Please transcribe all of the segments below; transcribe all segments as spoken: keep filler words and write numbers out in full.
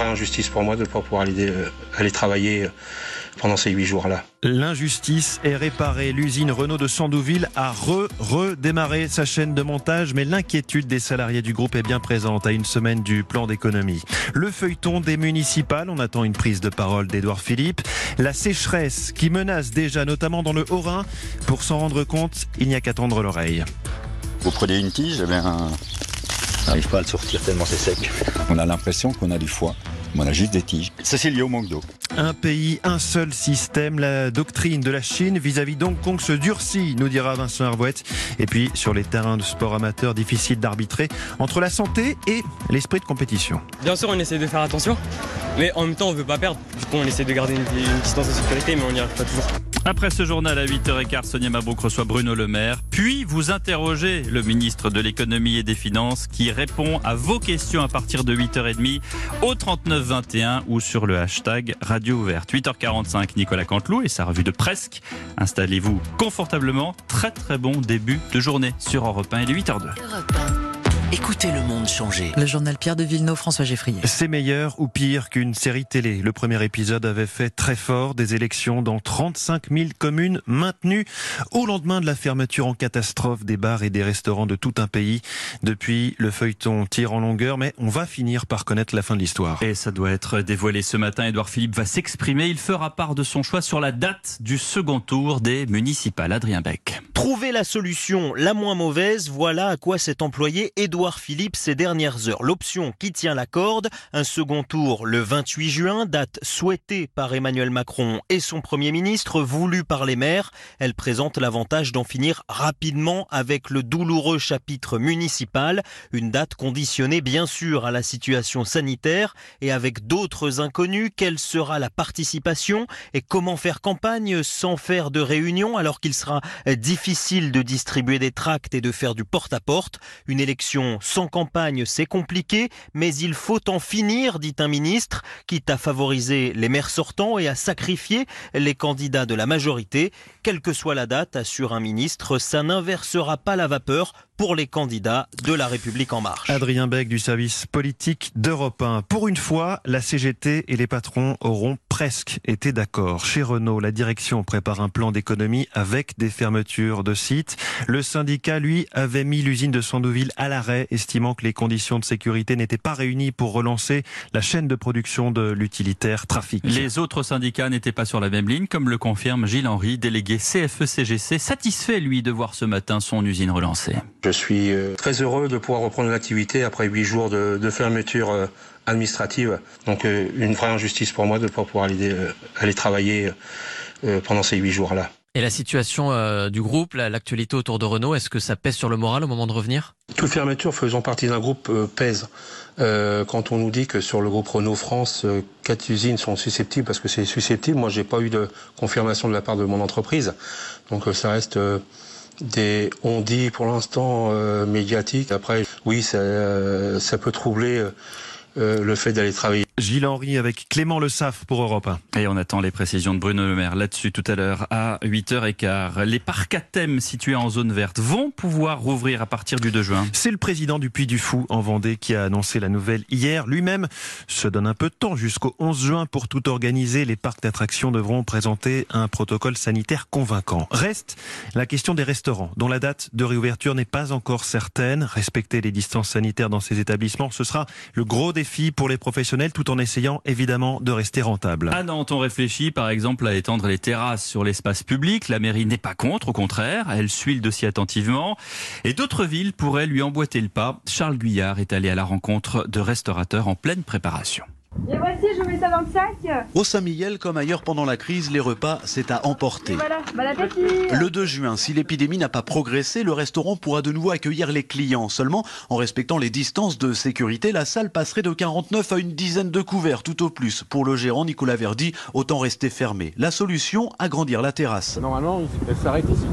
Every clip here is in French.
vraie injustice pour moi de ne pas pouvoir aller, euh, aller travailler pendant ces huit jours-là. L'injustice est réparée. L'usine Renault de Sandouville a re-redémarré sa chaîne de montage, mais l'inquiétude des salariés du groupe est bien présente à une semaine du plan d'économie. Le feuilleton des municipales, on attend une prise de parole d'Édouard Philippe. La sécheresse qui menace déjà, notamment dans le Haut-Rhin. Pour s'en rendre compte, il n'y a qu'à tendre l'oreille. Vous prenez une tige, eh bien, on n'arrive pas à le sortir tellement c'est sec. On a l'impression qu'on a du foie. On a juste des tiges. Ça, c'est lié au manque d'eau. Un pays, un seul système. La doctrine de la Chine vis-à-vis d'Hong Kong se durcit, nous dira Vincent Hervouette. Et puis, sur les terrains de sport amateur, difficile d'arbitrer entre la santé et l'esprit de compétition. Bien sûr, on essaie de faire attention, mais en même temps, on ne veut pas perdre. Du coup, on essaie de garder une, une distance de sécurité, mais on n'y arrive pas toujours. Après ce journal à huit heures quinze, Sonia Mabrouk reçoit Bruno Le Maire. Puis vous interrogez le ministre de l'économie et des finances qui répond à vos questions à partir de huit heures trente au trente-neuf vingt et un ou sur le hashtag Radio Ouverte. huit heures quarante-cinq, Nicolas Canteloup et sa revue de Presque. Installez-vous confortablement. Très très bon début de journée sur Europe un. Il est huit heures deux. Écoutez le monde changer. Le journal Pierre de Villeneuve, François Geffrier. C'est meilleur ou pire qu'une série télé. Le premier épisode avait fait très fort des élections dans trente-cinq mille communes maintenues au lendemain de la fermeture en catastrophe des bars et des restaurants de tout un pays. Depuis, le feuilleton tire en longueur, mais on va finir par connaître la fin de l'histoire. Et ça doit être dévoilé ce matin. Édouard Philippe va s'exprimer. Il fera part de son choix sur la date du second tour des municipales. Adrien Beck. Trouver la solution la moins mauvaise, voilà à quoi s'est employé Édouard Philippe ces dernières heures. L'option qui tient la corde, un second tour le vingt-huit juin, date souhaitée par Emmanuel Macron et son Premier ministre, voulue par les maires. Elle présente l'avantage d'en finir rapidement avec le douloureux chapitre municipal. Une date conditionnée bien sûr à la situation sanitaire et avec d'autres inconnus. Quelle sera la participation et comment faire campagne sans faire de réunion alors qu'il sera difficile Difficile de distribuer des tracts et de faire du porte-à-porte. Une élection sans campagne, c'est compliqué, mais il faut en finir, dit un ministre, quitte à favoriser les maires sortants et à sacrifier les candidats de la majorité. Quelle que soit la date, assure un ministre, ça n'inversera pas la vapeur pour les candidats de La République En Marche. Adrien Beck du service politique d'Europe un. Pour une fois, la C G T et les patrons auront presque été d'accord. Chez Renault, la direction prépare un plan d'économie avec des fermetures de sites. Le syndicat, lui, avait mis l'usine de Sandouville à l'arrêt, estimant que les conditions de sécurité n'étaient pas réunies pour relancer la chaîne de production de l'utilitaire Trafic. Les autres syndicats n'étaient pas sur la même ligne, comme le confirme Gilles Henry, délégué C F E C G C, satisfait, lui, de voir ce matin son usine relancée. Je suis très heureux de pouvoir reprendre l'activité après huit jours de, de fermeture administrative. Donc une vraie injustice pour moi de ne pas pouvoir aller, aller travailler pendant ces huit jours-là. Et la situation euh, du groupe, l'actualité autour de Renault, est-ce que ça pèse sur le moral au moment de revenir ? Toute fermeture faisant partie d'un groupe euh, pèse. Euh, quand on nous dit que sur le groupe Renault France, euh, quatre usines sont susceptibles, parce que c'est susceptible, moi j'ai pas eu de confirmation de la part de mon entreprise. Donc euh, ça reste euh, des on dit pour l'instant euh, médiatiques. Après, oui, ça, euh, ça peut troubler euh, euh, le fait d'aller travailler. Gilles Henry avec Clément Le Saff pour Europe un. Et on attend les précisions de Bruno Le Maire là-dessus tout à l'heure à huit heures quinze. Les parcs à thème situés en zone verte vont pouvoir rouvrir à partir du deux juin. C'est le président du Puy du Fou en Vendée qui a annoncé la nouvelle hier. Lui-même se donne un peu de temps jusqu'au onze juin pour tout organiser. Les parcs d'attractions devront présenter un protocole sanitaire convaincant. Reste la question des restaurants dont la date de réouverture n'est pas encore certaine. Respecter les distances sanitaires dans ces établissements, ce sera le gros défi pour les professionnels tout en essayant évidemment de rester rentable. À Nantes, on réfléchit par exemple à étendre les terrasses sur l'espace public. La mairie n'est pas contre, au contraire, elle suit le dossier attentivement. Et d'autres villes pourraient lui emboîter le pas. Charles Guyard est allé à la rencontre de restaurateurs en pleine préparation. Et voici, je vous mets ça dans le sac. Au Saint-Mihiel, comme ailleurs pendant la crise, les repas, c'est à emporter. Et voilà, bon appétit. Le deux juin, si l'épidémie n'a pas progressé, le restaurant pourra de nouveau accueillir les clients. Seulement, en respectant les distances de sécurité, la salle passerait de quarante-neuf à une dizaine de couverts, tout au plus. Pour le gérant Nicolas Verdi, autant rester fermé. La solution, agrandir la terrasse. Normalement, elle s'arrête ici.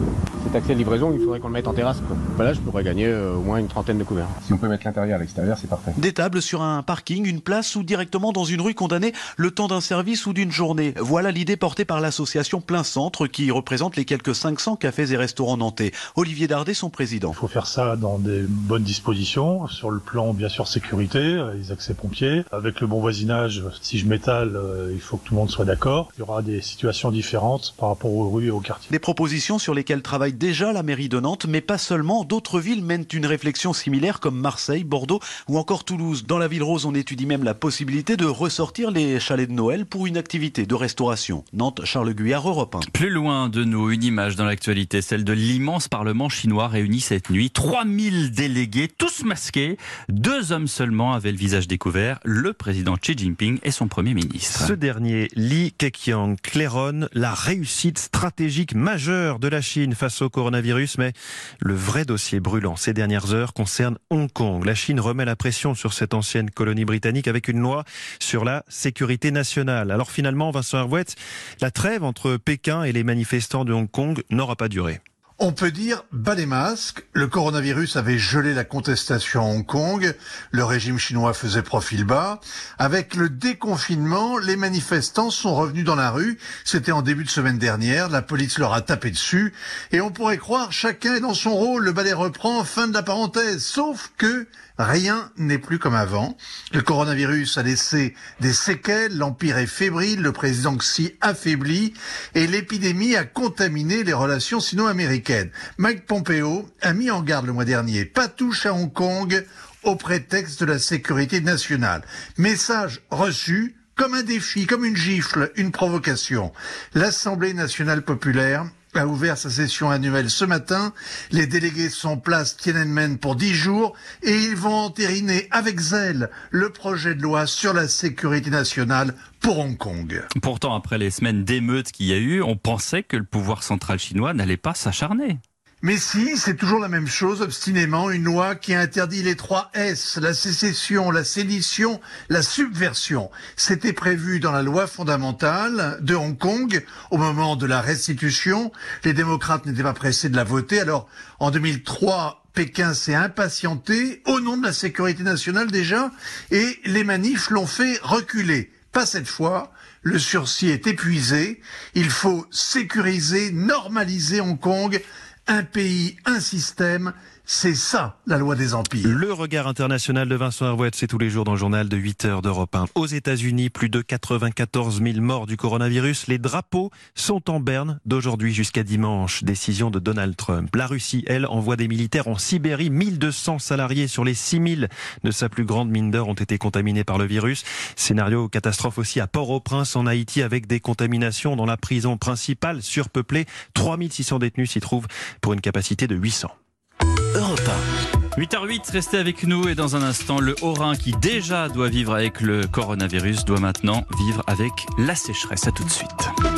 Cet accès de livraison, il faudrait qu'on le mette en terrasse, quoi. Bah là, je pourrais gagner euh, au moins une trentaine de couverts. Si on peut mettre l'intérieur à l'extérieur, c'est parfait. Des tables sur un parking, une place ou directement dans une rue condamnée le temps d'un service ou d'une journée. Voilà l'idée portée par l'association Plein Centre qui représente les quelques cinq cents cafés et restaurants nantais. Olivier Dardet, son président. Il faut faire ça dans des bonnes dispositions, sur le plan bien sûr sécurité, les accès pompiers, avec le bon voisinage. Si je m'étale, euh, il faut que tout le monde soit d'accord. Il y aura des situations différentes par rapport aux rues et aux quartiers. Des propositions sur lesquelles travaille déjà la mairie de Nantes, mais pas seulement. D'autres villes mènent une réflexion similaire comme Marseille, Bordeaux ou encore Toulouse. Dans la ville rose, on étudie même la possibilité de ressortir les chalets de Noël pour une activité de restauration. Nantes, Charles Guyard, Europe un. Plus loin de nous, une image dans l'actualité, celle de l'immense parlement chinois réuni cette nuit. trois mille délégués, tous masqués. Deux hommes seulement avaient le visage découvert, le président Xi Jinping et son premier ministre. Ce dernier, Li Keqiang, claironne la réussite stratégique majeure de la Chine face au coronavirus, mais le vrai dossier brûlant ces dernières heures concerne Hong Kong. La Chine remet la pression sur cette ancienne colonie britannique avec une loi sur la sécurité nationale. Alors finalement, Vincent Hervouet, la trêve entre Pékin et les manifestants de Hong Kong n'aura pas duré. On peut dire bas les masques, le coronavirus avait gelé la contestation à Hong Kong, le régime chinois faisait profil bas. Avec le déconfinement, les manifestants sont revenus dans la rue, c'était en début de semaine dernière, la police leur a tapé dessus, et on pourrait croire chacun est dans son rôle, le balai reprend, fin de la parenthèse, sauf que rien n'est plus comme avant. Le coronavirus a laissé des séquelles, l'empire est fébrile, le président Xi affaibli, et l'épidémie a contaminé les relations sino-américaines. Mike Pompeo a mis en garde le mois dernier, pas touche à Hong Kong au prétexte de la sécurité nationale. Message reçu comme un défi, comme une gifle, une provocation. L'Assemblée nationale populaire a ouvert sa session annuelle ce matin. Les délégués sont place Tiananmen pour dix jours et ils vont entériner avec zèle le projet de loi sur la sécurité nationale pour Hong Kong. Pourtant, après les semaines d'émeutes qu'il y a eu, on pensait que le pouvoir central chinois n'allait pas s'acharner. Mais si, c'est toujours la même chose, obstinément, une loi qui interdit les trois S, la sécession, la sédition, la subversion. C'était prévu dans la loi fondamentale de Hong Kong au moment de la restitution. Les démocrates n'étaient pas pressés de la voter. Alors, en deux mille trois, Pékin s'est impatienté au nom de la sécurité nationale déjà, et les manifs l'ont fait reculer. Pas cette fois. Le sursis est épuisé. Il faut sécuriser, normaliser Hong Kong. Un pays, un système, c'est ça, la loi des empires. Le regard international de Vincent Hervouet, c'est tous les jours dans le journal de huit heures d'Europe un. Aux États-Unis, plus de quatre-vingt-quatorze mille morts du coronavirus. Les drapeaux sont en berne d'aujourd'hui jusqu'à dimanche. Décision de Donald Trump. La Russie, elle, envoie des militaires en Sibérie. mille deux cents salariés sur les six mille de sa plus grande mine d'or ont été contaminés par le virus. Scénario catastrophe aussi à Port-au-Prince, en Haïti, avec des contaminations dans la prison principale, surpeuplée. trois mille six cents détenus s'y trouvent pour une capacité de huit cents. Europe un. huit heures huit, restez avec nous et dans un instant, le Haut-Rhin qui déjà doit vivre avec le coronavirus doit maintenant vivre avec la sécheresse. À tout de suite.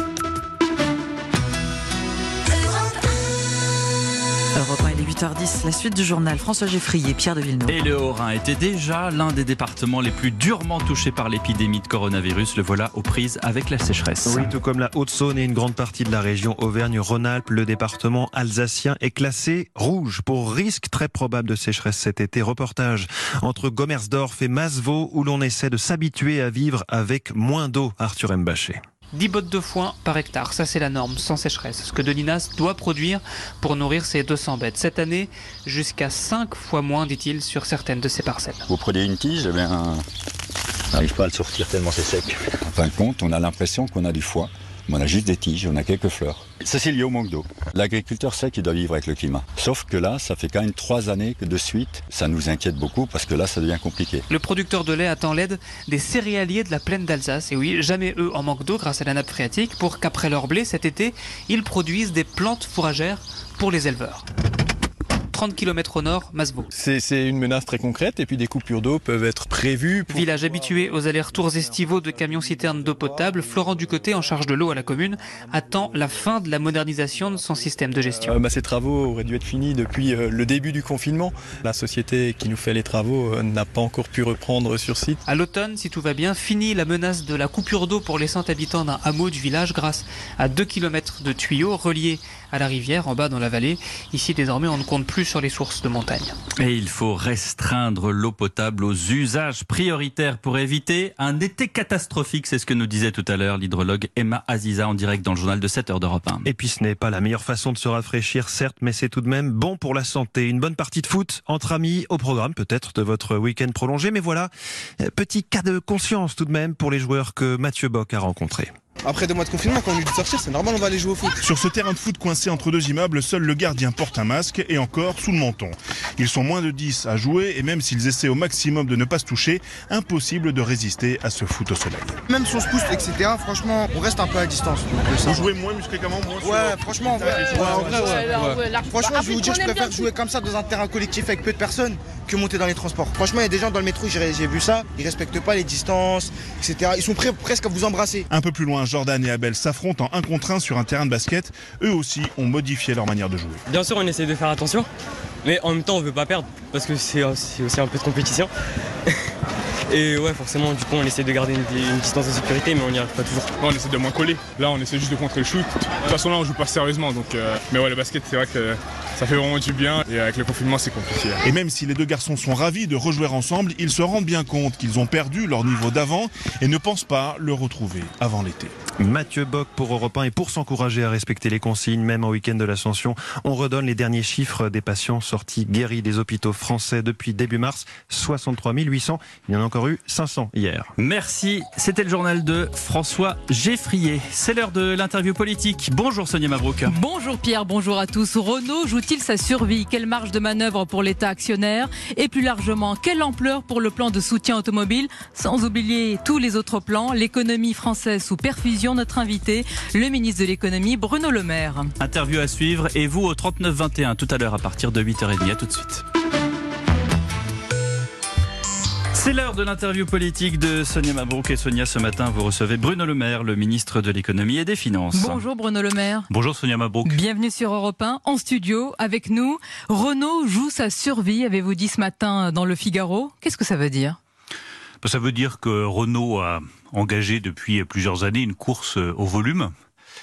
Europe un, il est huit heures dix, la suite du journal. François Geffrier, Pierre de Villeneuve. Et le Haut-Rhin était déjà l'un des départements les plus durement touchés par l'épidémie de coronavirus. Le voilà aux prises avec la sécheresse. Oui, tout comme la Haute-Saône et une grande partie de la région Auvergne-Rhône-Alpes, le département alsacien est classé rouge pour risque très probable de sécheresse cet été. Reportage entre Gomersdorf et Masevaux où l'on essaie de s'habituer à vivre avec moins d'eau. Arthur Mbaché. dix bottes de foin par hectare, ça c'est la norme, sans sécheresse. Ce que Dolinas doit produire pour nourrir ses deux cents bêtes. Cette année, jusqu'à cinq fois moins, dit-il, sur certaines de ses parcelles. Vous prenez une tige, eh bien, on n'arrive pas à le sortir tellement c'est sec. En fin de compte, on a l'impression qu'on a du foin. Mais on a juste des tiges, on a quelques fleurs. Ça, c'est lié au manque d'eau. L'agriculteur sait qu'il doit vivre avec le climat. Sauf que là, ça fait quand même trois années que de suite, ça nous inquiète beaucoup parce que là, ça devient compliqué. Le producteur de lait attend l'aide des céréaliers de la plaine d'Alsace. Et oui, jamais eux en manquent d'eau grâce à la nappe phréatique pour qu'après leur blé, cet été, ils produisent des plantes fourragères pour les éleveurs. trente kilomètres au nord, Masevaux. C'est une menace très concrète et puis des coupures d'eau peuvent être prévues. Pour... Village habitué aux allers-retours estivaux de camions-citernes d'eau potable, Florent Ducoté, en charge de l'eau à la commune, attend la fin de la modernisation de son système de gestion. Euh, bah, ces travaux auraient dû être finis depuis euh, le début du confinement. La société qui nous fait les travaux euh, n'a pas encore pu reprendre sur site. À l'automne, si tout va bien, fini la menace de la coupure d'eau pour les cent habitants d'un hameau du village grâce à deux kilomètres de tuyaux reliés à la rivière en bas dans la vallée. Ici, désormais, on ne compte plus sur les sources de montagne. Et il faut restreindre l'eau potable aux usages prioritaires pour éviter un été catastrophique. C'est ce que nous disait tout à l'heure l'hydrologue Emma Aziza en direct dans le journal de sept heures d'Europe un. Et puis ce n'est pas la meilleure façon de se rafraîchir, certes, mais c'est tout de même bon pour la santé. Une bonne partie de foot entre amis au programme peut-être de votre week-end prolongé. Mais voilà, petit cas de conscience tout de même pour les joueurs que Mathieu Bock a rencontrés. Après deux mois de confinement, quand on lui dit de sortir, c'est normal, on va aller jouer au foot. Sur ce terrain de foot coincé entre deux immeubles, seul le gardien porte un masque et encore sous le menton. Ils sont moins de dix à jouer et même s'ils essaient au maximum de ne pas se toucher, impossible de résister à ce foot au soleil. Même si on se pousse, et cetera, franchement, on reste un peu à distance. Vous jouez moins musclément, moins sur... Ouais, franchement, en vrai, ouais, en vrai, ouais, ouais. Ouais. Franchement, je vais vous dire, je préfère jouer comme ça dans un terrain collectif avec peu de personnes que monter dans les transports. Franchement, il y a des gens dans le métro, j'ai vu ça, ils respectent pas les distances, et cetera. Ils sont prêts presque à vous embrasser. Un peu plus loin, Jordan et Abel s'affrontent en un contre un sur un terrain de basket. Eux aussi ont modifié leur manière de jouer. Bien sûr, on essaie de faire attention, mais en même temps, on veut pas perdre parce que c'est aussi un peu de compétition. Et ouais, forcément, du coup, on essaie de garder une, une distance de sécurité, mais on n'y arrive pas toujours. On essaie de moins coller. Là, on essaie juste de contrer le shoot. De toute façon, là, on joue pas sérieusement. Donc, euh... Mais ouais, le basket, c'est vrai que ça fait vraiment du bien. Et avec le confinement, c'est compliqué. Et même si les deux garçons sont ravis de rejouer ensemble, ils se rendent bien compte qu'ils ont perdu leur niveau d'avant et ne pensent pas le retrouver avant l'été. Mathieu Bock pour Europe un et pour s'encourager à respecter les consignes, même en week-end de l'Ascension, on redonne les derniers chiffres des patients sortis guéris des hôpitaux français depuis début mars, soixante-trois mille huit cents. Il y en a encore eu cinq cents hier. Merci, c'était le journal de François Geffrier. C'est l'heure de l'interview politique. Bonjour Sonia Mabrouk. Bonjour Pierre, bonjour à tous. Renault joue-t-il sa survie? Quelle marge de manœuvre pour l'État actionnaire? Et plus largement, quelle ampleur pour le plan de soutien automobile? Sans oublier tous les autres plans, l'économie française sous perfusion. Notre invité, le ministre de l'économie, Bruno Le Maire. Interview à suivre et vous au trente-neuf vingt et un tout à l'heure à partir de huit heures trente. À tout de suite. C'est l'heure de l'interview politique de Sonia Mabrouk. Et Sonia, ce matin, vous recevez Bruno Le Maire, le ministre de l'économie et des finances. Bonjour Bruno Le Maire. Bonjour Sonia Mabrouk. Bienvenue sur Europe un, en studio avec nous. Renault joue sa survie, avez-vous dit ce matin dans Le Figaro. Qu'est-ce que ça veut dire ? Ça veut dire que Renault a engagé depuis plusieurs années une course au volume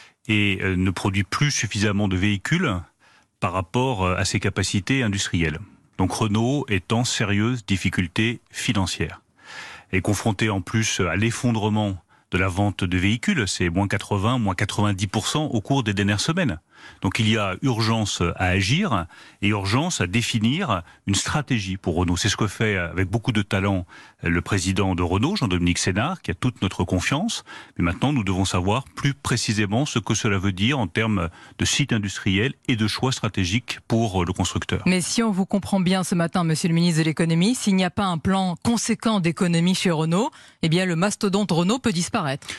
et ne produit plus suffisamment de véhicules par rapport à ses capacités industrielles. Donc Renault est en sérieuse difficulté financière. Et confronté en plus à l'effondrement de la vente de véhicules, c'est moins quatre-vingts, moins quatre-vingt-dix pour cent au cours des dernières semaines. Donc il y a urgence à agir et urgence à définir une stratégie pour Renault. C'est ce que fait avec beaucoup de talent le président de Renault, Jean-Dominique Sénard, qui a toute notre confiance. Mais maintenant, nous devons savoir plus précisément ce que cela veut dire en termes de site industriel et de choix stratégiques pour le constructeur. Mais si on vous comprend bien ce matin, monsieur le ministre de l'économie, s'il n'y a pas un plan conséquent d'économie chez Renault, eh bien le mastodonte Renault peut disparaître.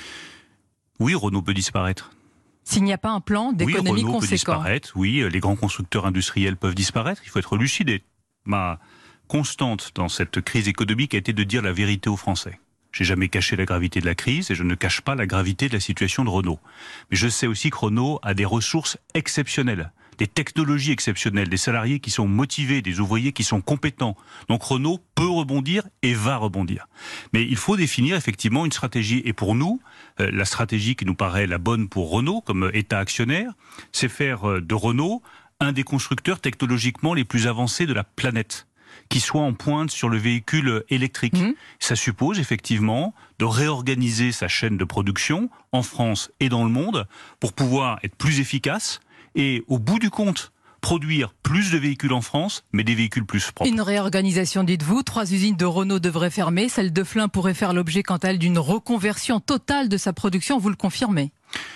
Oui, Renault peut disparaître. S'il n'y a pas un plan d'économie oui, Renault conséquent. Peut disparaître, oui, les grands constructeurs industriels peuvent disparaître. Il faut être lucide. Ma constante dans cette crise économique a été de dire la vérité aux Français. J'ai jamais caché la gravité de la crise et je ne cache pas la gravité de la situation de Renault. Mais je sais aussi que Renault a des ressources exceptionnelles, des technologies exceptionnelles, des salariés qui sont motivés, des ouvriers qui sont compétents. Donc Renault peut rebondir et va rebondir. Mais il faut définir effectivement une stratégie. Et pour nous, euh, la stratégie qui nous paraît la bonne pour Renault comme État actionnaire, c'est faire de Renault un des constructeurs technologiquement les plus avancés de la planète, qui soit en pointe sur le véhicule électrique. Mmh. Ça suppose effectivement de réorganiser sa chaîne de production en France et dans le monde pour pouvoir être plus efficace et au bout du compte, produire plus de véhicules en France, mais des véhicules plus propres. Une réorganisation, dites-vous. Trois usines de Renault devraient fermer. Celle de Flins pourrait faire l'objet, quant à elle, d'une reconversion totale de sa production. Vous le confirmez?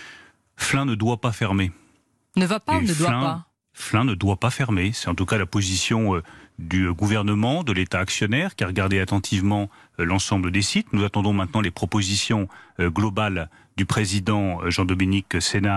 Flins ne doit pas fermer. Ne va pas ou ne doit Flins, pas Flins ne doit pas fermer. C'est en tout cas la position euh, du gouvernement, de l'État actionnaire, qui a regardé attentivement euh, l'ensemble des sites. Nous attendons maintenant les propositions euh, globales du président euh, Jean-Dominique Sénard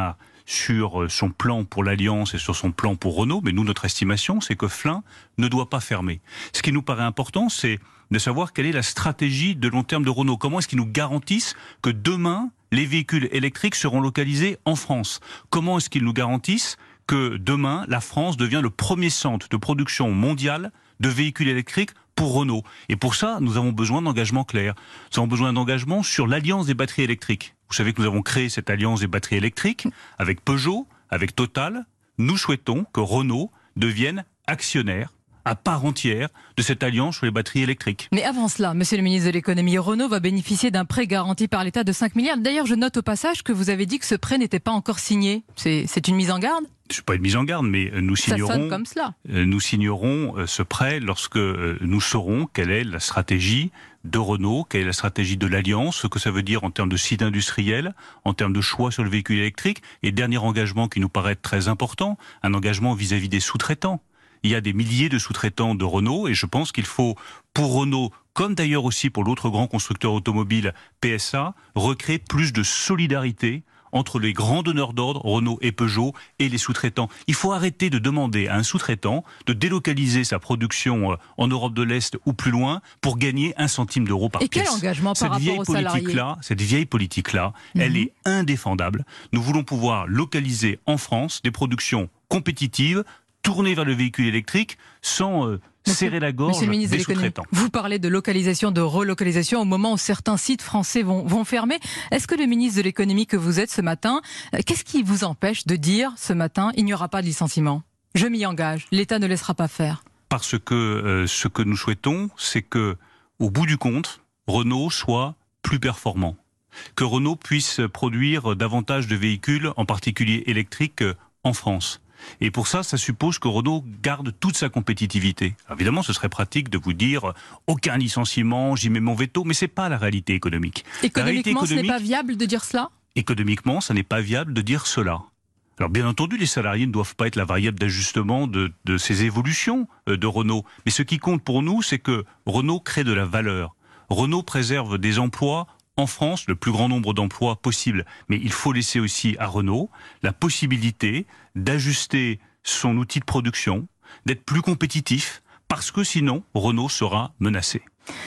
sur son plan pour l'Alliance et sur son plan pour Renault, mais nous, notre estimation, c'est que Flins ne doit pas fermer. Ce qui nous paraît important, c'est de savoir quelle est la stratégie de long terme de Renault. Comment est-ce qu'ils nous garantissent que demain, les véhicules électriques seront localisés en France? Comment est-ce qu'ils nous garantissent que demain, la France devient le premier centre de production mondial de véhicules électriques pour Renault? Et pour ça, nous avons besoin d'engagements clairs. Nous avons besoin d'engagements sur l'alliance des batteries électriques. Vous savez que nous avons créé cette alliance des batteries électriques avec Peugeot, avec Total. Nous souhaitons que Renault devienne actionnaire à part entière de cette alliance sur les batteries électriques. Mais avant cela, monsieur le ministre de l'économie, Renault va bénéficier d'un prêt garanti par l'État de cinq milliards. D'ailleurs, je note au passage que vous avez dit que ce prêt n'était pas encore signé. C'est, c'est une mise en garde ? Ce n'est pas une mise en garde, mais nous signerons, ça sonne comme cela. Nous signerons ce prêt lorsque nous saurons quelle est la stratégie de Renault, quelle est la stratégie de l'Alliance, ce que ça veut dire en termes de site industriel, en termes de choix sur le véhicule électrique. Et dernier engagement qui nous paraît très important, un engagement vis-à-vis des sous-traitants. Il y a des milliers de sous-traitants de Renault et je pense qu'il faut, pour Renault, comme d'ailleurs aussi pour l'autre grand constructeur automobile P S A, recréer plus de solidarité entre les grands donneurs d'ordre, Renault et Peugeot, et les sous-traitants. Il faut arrêter de demander à un sous-traitant de délocaliser sa production en Europe de l'Est ou plus loin pour gagner un centime d'euro par et pièce. Et quel engagement par cette rapport vieille aux salariés politique-là, Cette vieille politique-là, mmh. elle est indéfendable. Nous voulons pouvoir localiser en France des productions compétitives, tourner vers le véhicule électrique sans euh, Monsieur, serrer la gorge Monsieur le ministre des de l'économie, sous-traitants. Vous parlez de localisation, de relocalisation au moment où certains sites français vont, vont fermer. Est-ce que le ministre de l'économie que vous êtes ce matin, euh, qu'est-ce qui vous empêche de dire ce matin il n'y aura pas de licenciement? Je m'y engage, l'État ne laissera pas faire. Parce que euh, ce que nous souhaitons, c'est que, au bout du compte, Renault soit plus performant. Que Renault puisse produire davantage de véhicules, en particulier électriques, en France. Et pour ça, ça suppose que Renault garde toute sa compétitivité. Alors évidemment, ce serait pratique de vous dire aucun licenciement, j'y mets mon veto, mais c'est pas la réalité économique. Économiquement, la réalité économique, ce n'est pas viable de dire cela ? Économiquement, ça n'est pas viable de dire cela. Alors bien entendu, les salariés ne doivent pas être la variable d'ajustement de, de ces évolutions de Renault. Mais ce qui compte pour nous, c'est que Renault crée de la valeur. Renault préserve des emplois en France, le plus grand nombre d'emplois possible. Mais il faut laisser aussi à Renault la possibilité d'ajuster son outil de production, d'être plus compétitif, parce que sinon, Renault sera menacé.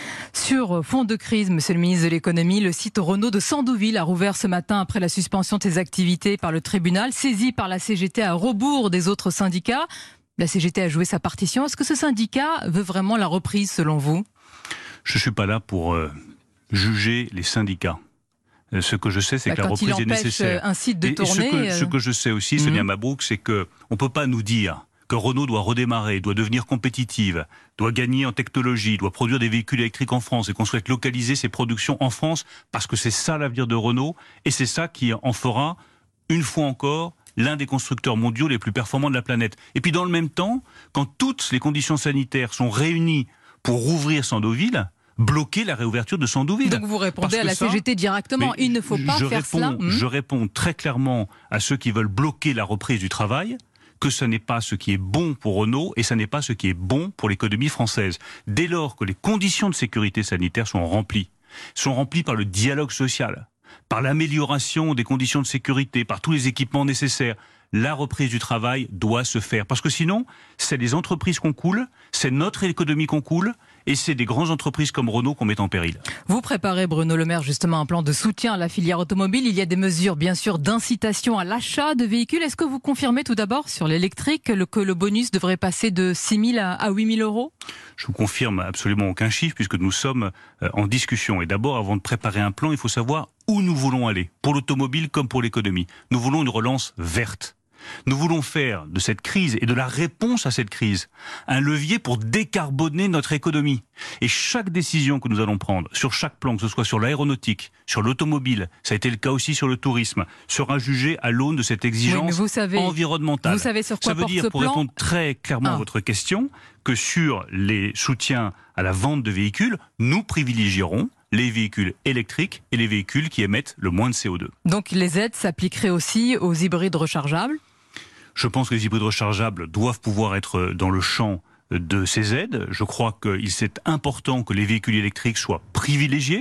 Sur fond de crise, monsieur le ministre de l'économie, le site Renault de Sandouville a rouvert ce matin après la suspension de ses activités par le tribunal, saisi par la C G T à rebours des autres syndicats. La C G T a joué sa partition. Est-ce que ce syndicat veut vraiment la reprise selon vous ? Je ne suis pas là pour euh, juger les syndicats. Ce que je sais, c'est bah, que la reprise est nécessaire. Un site de Et tournée, ce, que, euh... ce que je sais aussi, mmh. Sonia Mabrouk, c'est qu'on ne peut pas nous dire que Renault doit redémarrer, doit devenir compétitive, doit gagner en technologie, doit produire des véhicules électriques en France et qu'on souhaite localiser ses productions en France parce que c'est ça l'avenir de Renault et c'est ça qui en fera, une fois encore, l'un des constructeurs mondiaux les plus performants de la planète. Et puis dans le même temps, quand toutes les conditions sanitaires sont réunies pour rouvrir Sandouville, bloquer la réouverture de Sandouville. Donc vous répondez à la C G T directement, il ne faut pas faire réponds, cela. Je réponds très clairement à ceux qui veulent bloquer la reprise du travail, que ce n'est pas ce qui est bon pour Renault et ce n'est pas ce qui est bon pour l'économie française. Dès lors que les conditions de sécurité sanitaire sont remplies, sont remplies par le dialogue social, par l'amélioration des conditions de sécurité, par tous les équipements nécessaires, la reprise du travail doit se faire. Parce que sinon, c'est les entreprises qu'on coule, c'est notre économie qu'on coule, et c'est des grandes entreprises comme Renault qu'on met en péril. Vous préparez, Bruno Le Maire, justement un plan de soutien à la filière automobile. Il y a des mesures, bien sûr, d'incitation à l'achat de véhicules. Est-ce que vous confirmez tout d'abord sur l'électrique que le bonus devrait passer de six mille à huit mille euros ? Je vous confirme absolument aucun chiffre puisque nous sommes en discussion. Et d'abord, avant de préparer un plan, il faut savoir où nous voulons aller, pour l'automobile comme pour l'économie. Nous voulons une relance verte. Nous voulons faire de cette crise et de la réponse à cette crise un levier pour décarboner notre économie. Et chaque décision que nous allons prendre sur chaque plan, que ce soit sur l'aéronautique, sur l'automobile, ça a été le cas aussi sur le tourisme, sera jugé à l'aune de cette exigence oui, vous savez, environnementale. Vous savez sur quoi ça veut porte dire, ce pour plan répondre très clairement ah. à votre question, que sur les soutiens à la vente de véhicules, nous privilégierons les véhicules électriques et les véhicules qui émettent le moins de C O deux. Donc les aides s'appliqueraient aussi aux hybrides rechargeables ? Je pense que les hybrides rechargeables doivent pouvoir être dans le champ de ces aides. Je crois qu'il est important que les véhicules électriques soient privilégiés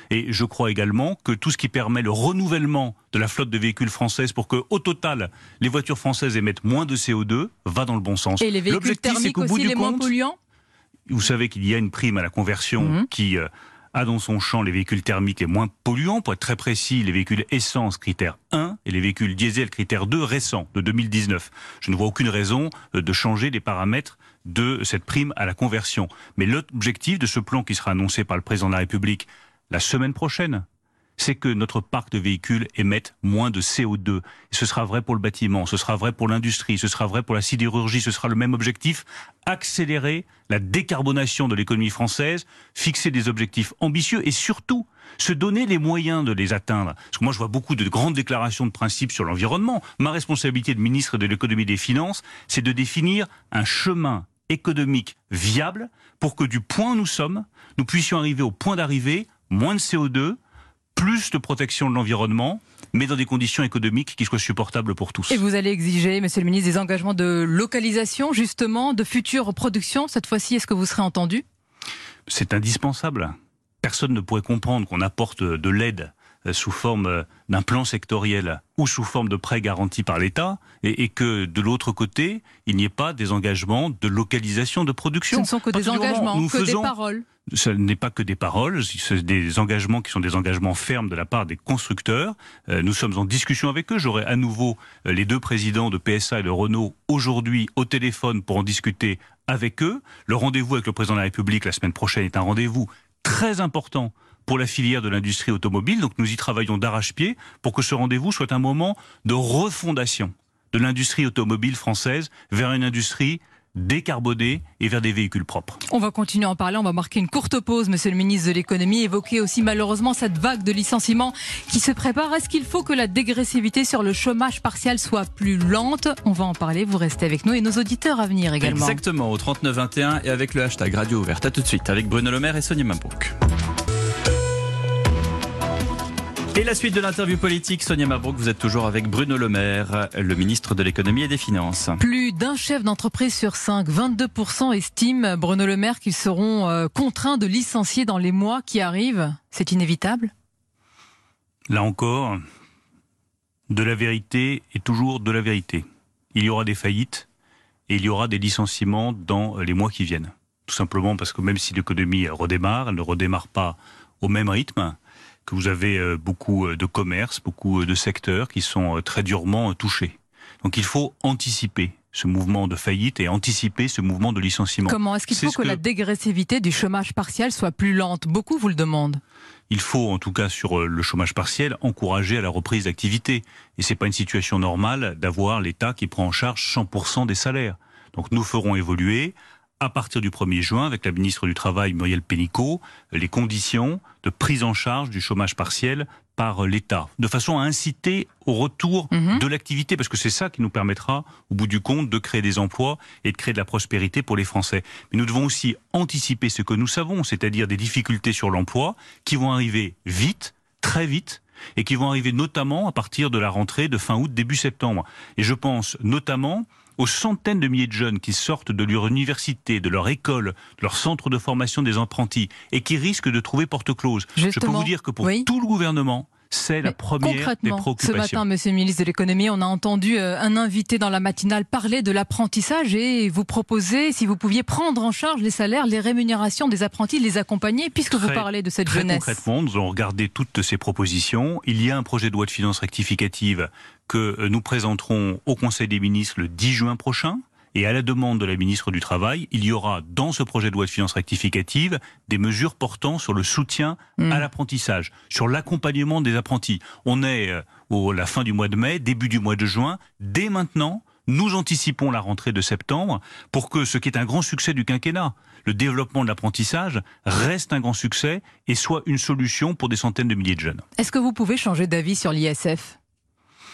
Et je crois également que tout ce qui permet le renouvellement de la flotte de véhicules françaises pour que, au total, les voitures françaises émettent moins de C O deux va dans le bon sens. Et les véhicules thermiques aussi, les moins polluants ? Vous savez qu'il y a une prime à la conversion mmh. qui euh, a dans son champ les véhicules thermiques les moins polluants. Pour être très précis, les véhicules essence critère un et les véhicules diesel critère deux récents de deux mille dix-neuf. Je ne vois aucune raison euh, de changer les paramètres de cette prime à la conversion. Mais l'objectif de ce plan qui sera annoncé par le président de la République la semaine prochaine, c'est que notre parc de véhicules émette moins de C O deux. Et ce sera vrai pour le bâtiment, ce sera vrai pour l'industrie, ce sera vrai pour la sidérurgie, ce sera le même objectif, accélérer la décarbonation de l'économie française, fixer des objectifs ambitieux et surtout se donner les moyens de les atteindre. Parce que moi je vois beaucoup de grandes déclarations de principe sur l'environnement. Ma responsabilité de ministre de l'économie et des finances, c'est de définir un chemin économique viable pour que du point où nous sommes, nous puissions arriver au point d'arrivée, moins de C O deux, plus de protection de l'environnement, mais dans des conditions économiques qui soient supportables pour tous. Et vous allez exiger, monsieur le ministre, des engagements de localisation, justement, de futures productions. Cette fois-ci, est-ce que vous serez entendu ? C'est indispensable. Personne ne pourrait comprendre qu'on apporte de l'aide sous forme d'un plan sectoriel ou sous forme de prêts garantis par l'État et, et que de l'autre côté, il n'y ait pas des engagements de localisation de production. Ce ne sont que des engagements, que faisons, des paroles. Ce n'est pas que des paroles, c'est des engagements qui sont des engagements fermes de la part des constructeurs. Euh, nous sommes en discussion avec eux. J'aurai à nouveau euh, les deux présidents de P S A et de Renault aujourd'hui au téléphone pour en discuter avec eux. Le rendez-vous avec le président de la République la semaine prochaine est un rendez-vous très important pour la filière de l'industrie automobile. Donc nous y travaillons d'arrache-pied pour que ce rendez-vous soit un moment de refondation de l'industrie automobile française vers une industrie décarbonée et vers des véhicules propres. On va continuer à en parler, on va marquer une courte pause, monsieur le ministre de l'économie, évoquer aussi malheureusement cette vague de licenciements qui se prépare. Est-ce qu'il faut que la dégressivité sur le chômage partiel soit plus lente ? On va en parler, vous restez avec nous et nos auditeurs à venir également. Exactement, au trente-neuf vingt et un et avec le hashtag Radio Ouverte. À tout de suite avec Bruno Le Maire et Sonia Mabrouk. Et la suite de l'interview politique, Sonia Mabrouk, vous êtes toujours avec Bruno Le Maire, le ministre de l'économie et des finances. Plus d'un chef d'entreprise sur cinq, vingt-deux pour cent estiment, Bruno Le Maire, qu'ils seront euh, contraints de licencier dans les mois qui arrivent. C'est inévitable ? Là encore, de la vérité est toujours de la vérité. Il y aura des faillites et il y aura des licenciements dans les mois qui viennent. Tout simplement parce que même si l'économie redémarre, elle ne redémarre pas au même rythme, que vous avez beaucoup de commerces, beaucoup de secteurs qui sont très durement touchés. Donc il faut anticiper ce mouvement de faillite et anticiper ce mouvement de licenciement. Comment est-ce qu'il faut ce que, que la dégressivité du chômage partiel soit plus lente ? Beaucoup vous le demandent. Il faut, en tout cas sur le chômage partiel, encourager à la reprise d'activité. Et c'est pas une situation normale d'avoir l'État qui prend en charge cent pour cent des salaires. Donc nous ferons évoluer, à partir du premier juin, avec la ministre du Travail, Muriel Pénicaud, les conditions de prise en charge du chômage partiel par l'État, de façon à inciter au retour mmh. de l'activité, parce que c'est ça qui nous permettra, au bout du compte, de créer des emplois et de créer de la prospérité pour les Français. Mais nous devons aussi anticiper ce que nous savons, c'est-à-dire des difficultés sur l'emploi qui vont arriver vite, très vite, et qui vont arriver notamment à partir de la rentrée de fin août, début septembre. Et je pense notamment aux centaines de milliers de jeunes qui sortent de leur université, de leur école, de leur centre de formation des apprentis et qui risquent de trouver porte close. Justement, je peux vous dire que pour oui. tout le gouvernement, c'est la première des préoccupations. Ce matin, monsieur le ministre de l'économie, on a entendu un invité dans la matinale parler de l'apprentissage et vous proposer, si vous pouviez prendre en charge les salaires, les rémunérations des apprentis, les accompagner, puisque très, vous parlez de cette très jeunesse. Concrètement, nous allons regarder toutes ces propositions. Il y a un projet de loi de finances rectificative que nous présenterons au Conseil des ministres le dix juin prochain. Et à la demande de la ministre du Travail, il y aura dans ce projet de loi de finances rectificative des mesures portant sur le soutien mmh. à l'apprentissage, sur l'accompagnement des apprentis. On est à la fin du mois de mai, début du mois de juin. Dès maintenant, nous anticipons la rentrée de septembre pour que ce qui est un grand succès du quinquennat, le développement de l'apprentissage, reste un grand succès et soit une solution pour des centaines de milliers de jeunes. Est-ce que vous pouvez changer d'avis sur l'I S F ?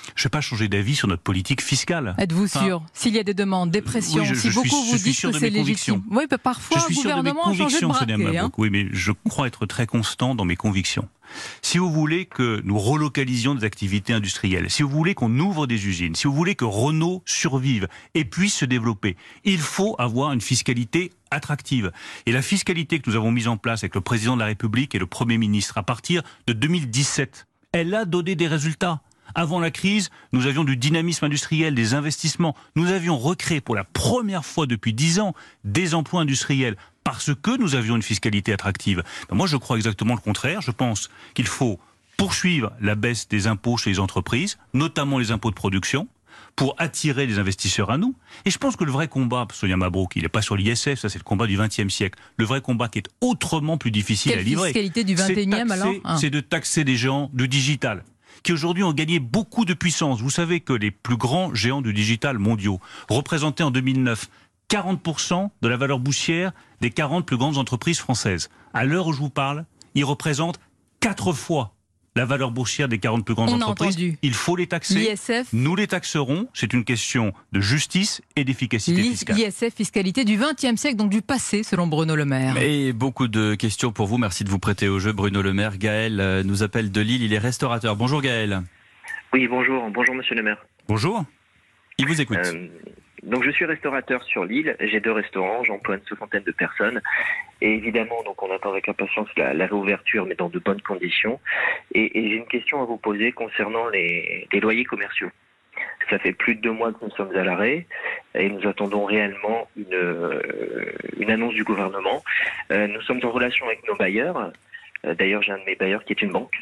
je ne vais pas changer d'avis sur notre politique fiscale. Êtes-vous enfin, sûr? S'il y a des demandes, des pressions, oui, je, si je beaucoup suis, vous dites que c'est légitime. Oui, mais parfois, je suis le gouvernement a changé de braquet. Hein. Oui, mais je crois être très constant dans mes convictions. Si vous voulez que nous relocalisions des activités industrielles, si vous voulez qu'on ouvre des usines, si vous voulez que Renault survive et puisse se développer, il faut avoir une fiscalité attractive. Et la fiscalité que nous avons mise en place avec le président de la République et le Premier ministre à partir de deux mille dix-sept, elle a donné des résultats. Avant la crise, nous avions du dynamisme industriel, des investissements. Nous avions recréé pour la première fois depuis dix ans des emplois industriels parce que nous avions une fiscalité attractive. Ben moi, je crois exactement le contraire. Je pense qu'il faut poursuivre la baisse des impôts chez les entreprises, notamment les impôts de production, pour attirer les investisseurs à nous. Et je pense que le vrai combat, Sonia Mabrouk, il n'est pas sur l'I S F, ça c'est le combat du vingtième siècle. Le vrai combat qui est autrement plus difficile Quelle à livrer, fiscalité du vingt et unième alors hein. C'est de taxer des géants du digital, qui aujourd'hui ont gagné beaucoup de puissance. Vous savez que les plus grands géants du digital mondiaux représentaient en deux mille neuf quarante pour cent de la valeur boursière des quarante plus grandes entreprises françaises. À l'heure où je vous parle, ils représentent quatre fois la valeur boursière des quarante plus grandes On entreprises. Il faut les taxer. L'I S F. Nous les taxerons. C'est une question de justice et d'efficacité fiscale. L'I S F, fiscalité du vingtième siècle, donc du passé, selon Bruno Le Maire. Et beaucoup de questions pour vous. Merci de vous prêter au jeu, Bruno Le Maire. Gaël nous appelle de Lille. Il est restaurateur. Bonjour Gaël. Oui, bonjour. Bonjour Monsieur le Maire. Bonjour. Il vous écoute. Euh, donc je suis restaurateur sur l'île. J'ai deux restaurants. J'emploie une soixantaine de personnes. Et évidemment, donc on attend avec impatience la, la réouverture, mais dans de bonnes conditions. Et, et j'ai une question à vous poser concernant les, les loyers commerciaux. Ça fait plus de deux mois que nous sommes à l'arrêt et nous attendons réellement une, euh, une annonce du gouvernement. Euh, nous sommes en relation avec nos bailleurs. Euh, d'ailleurs, j'ai un de mes bailleurs qui est une banque.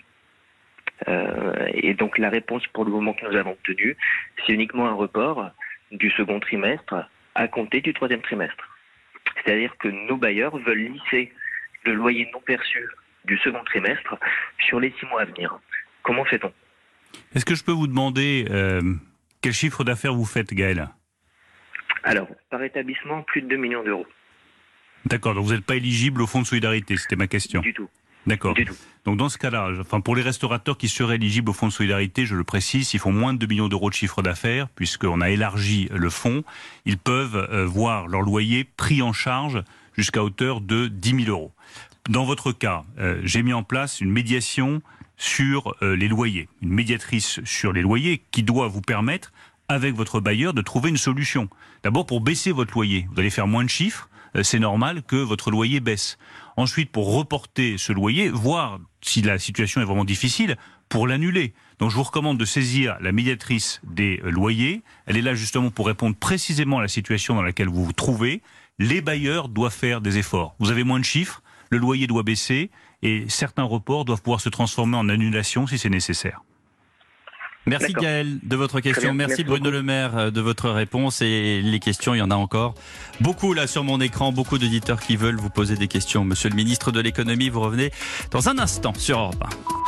Euh, et donc la réponse pour le moment que nous avons obtenue, c'est uniquement un report du second trimestre à compter du troisième trimestre. C'est-à-dire que nos bailleurs veulent lisser le loyer non perçu du second trimestre sur les six mois à venir. Comment fait-on? Est-ce que je peux vous demander euh, quel chiffre d'affaires vous faites, Gaël? Alors, par établissement, plus de deux millions d'euros. D'accord, donc vous n'êtes pas éligible au fonds de solidarité, c'était ma question. Du tout. D'accord. Donc dans ce cas-là, enfin pour les restaurateurs qui seraient éligibles au fonds de solidarité, je le précise, ils font moins de deux millions d'euros de chiffre d'affaires, puisqu'on a élargi le fonds, ils peuvent euh, voir leur loyer pris en charge jusqu'à hauteur de dix mille euros. Dans votre cas, euh, j'ai mis en place une médiation sur euh, les loyers, une médiatrice sur les loyers qui doit vous permettre, avec votre bailleur, de trouver une solution. D'abord pour baisser votre loyer, vous allez faire moins de chiffres, c'est normal que votre loyer baisse. Ensuite, pour reporter ce loyer, voir si la situation est vraiment difficile, pour l'annuler. Donc je vous recommande de saisir la médiatrice des loyers. Elle est là justement pour répondre précisément à la situation dans laquelle vous vous trouvez. Les bailleurs doivent faire des efforts. Vous avez moins de chiffres, le loyer doit baisser et certains reports doivent pouvoir se transformer en annulation si c'est nécessaire. Merci Gaël de votre question. Merci, Merci Bruno Le Maire de votre réponse. Et les questions, il y en a encore beaucoup là sur mon écran. Beaucoup d'auditeurs qui veulent vous poser des questions. Monsieur le ministre de l'économie, vous revenez dans un instant sur Europe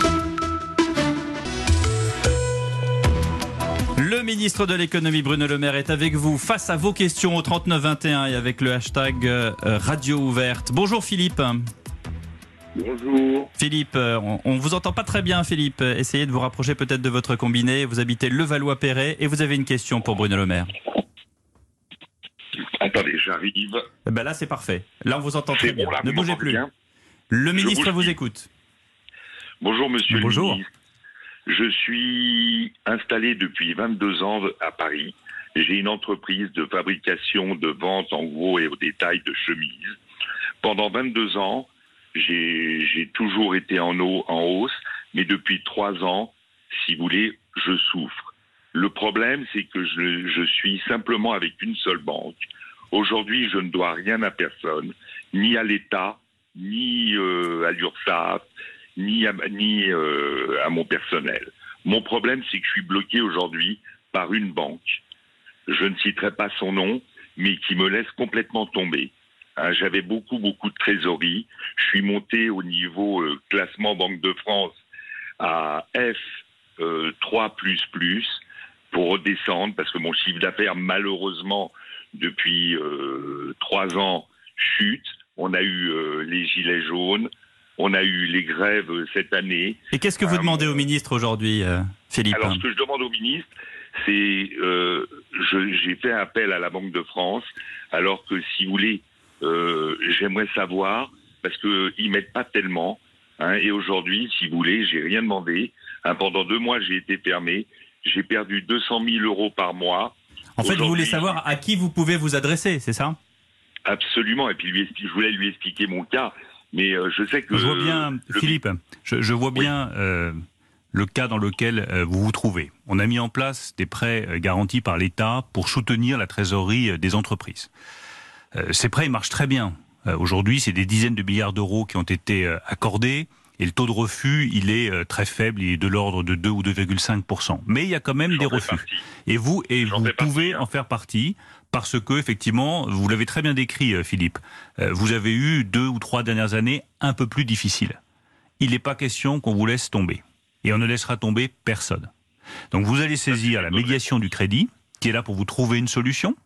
un. Le ministre de l'économie Bruno Le Maire est avec vous face à vos questions au trente-neuf vingt et un et avec le hashtag Radio Ouverte. Bonjour Philippe. Bonjour. Philippe, on, on vous entend pas très bien Philippe. Essayez de vous rapprocher peut-être de votre combiné. Vous habitez Levallois-Perret et vous avez une question pour Bruno Le Maire. Attendez, j'arrive. Ben là c'est parfait. Là on vous entend très bien. Bon, là, ne bougez plus. Bien. Le ministre vous écoute. Bonjour monsieur Bonjour. le ministre. Je suis installé depuis vingt-deux ans à Paris. J'ai une entreprise de fabrication, de vente en gros et au détail de chemises. Pendant vingt-deux ans, J'ai, j'ai toujours été en, eau, en hausse, mais depuis trois ans, si vous voulez, je souffre. Le problème, c'est que je, je suis simplement avec une seule banque. Aujourd'hui, je ne dois rien à personne, ni à l'État, ni euh, à l'URSSAF, ni, à, ni euh, à mon personnel. Mon problème, c'est que je suis bloqué aujourd'hui par une banque. Je ne citerai pas son nom, mais qui me laisse complètement tomber. Hein, j'avais beaucoup, beaucoup de trésorerie. Je suis monté au niveau euh, classement Banque de France à F euh, trois plus plus pour redescendre parce que mon chiffre d'affaires, malheureusement, depuis euh, trois ans, chute. On a eu euh, les gilets jaunes, on a eu les grèves euh, cette année. Et qu'est-ce que vous euh, demandez au ministre aujourd'hui, euh, Philippe. Alors, ce que je demande au ministre, c'est, euh, je, j'ai fait appel à la Banque de France, alors que, si vous voulez, euh, j'aimerais savoir, parce qu'ils m'aident pas tellement, hein, et aujourd'hui, si vous voulez, j'ai rien demandé. Hein, pendant deux mois, j'ai été fermé. J'ai perdu deux cent mille euros par mois. En fait, vous voulez savoir à qui vous pouvez vous adresser, c'est ça? Absolument. Et puis, lui, je voulais lui expliquer mon cas, mais euh, je sais que... Je vois bien, le... Philippe, je, je vois bien oui. euh, le cas dans lequel euh, vous vous trouvez. On a mis en place des prêts euh, garantis par l'État pour soutenir la trésorerie euh, des entreprises. Euh, ces prêts, ils marchent très bien. Euh, aujourd'hui, c'est des dizaines de milliards d'euros qui ont été euh, accordés. Et le taux de refus, il est euh, très faible, il est de l'ordre de deux ou deux virgule cinq pour cent. Mais il y a quand même J'en des refus. Partie. Et vous, et vous pouvez partie, hein. en faire partie, parce que, effectivement, vous l'avez très bien décrit, Philippe, euh, vous avez eu deux ou trois dernières années un peu plus difficiles. Il n'est pas question qu'on vous laisse tomber. Et on ne laissera tomber personne. Donc vous allez saisir la médiation du crédit, qui est là pour vous trouver une solution.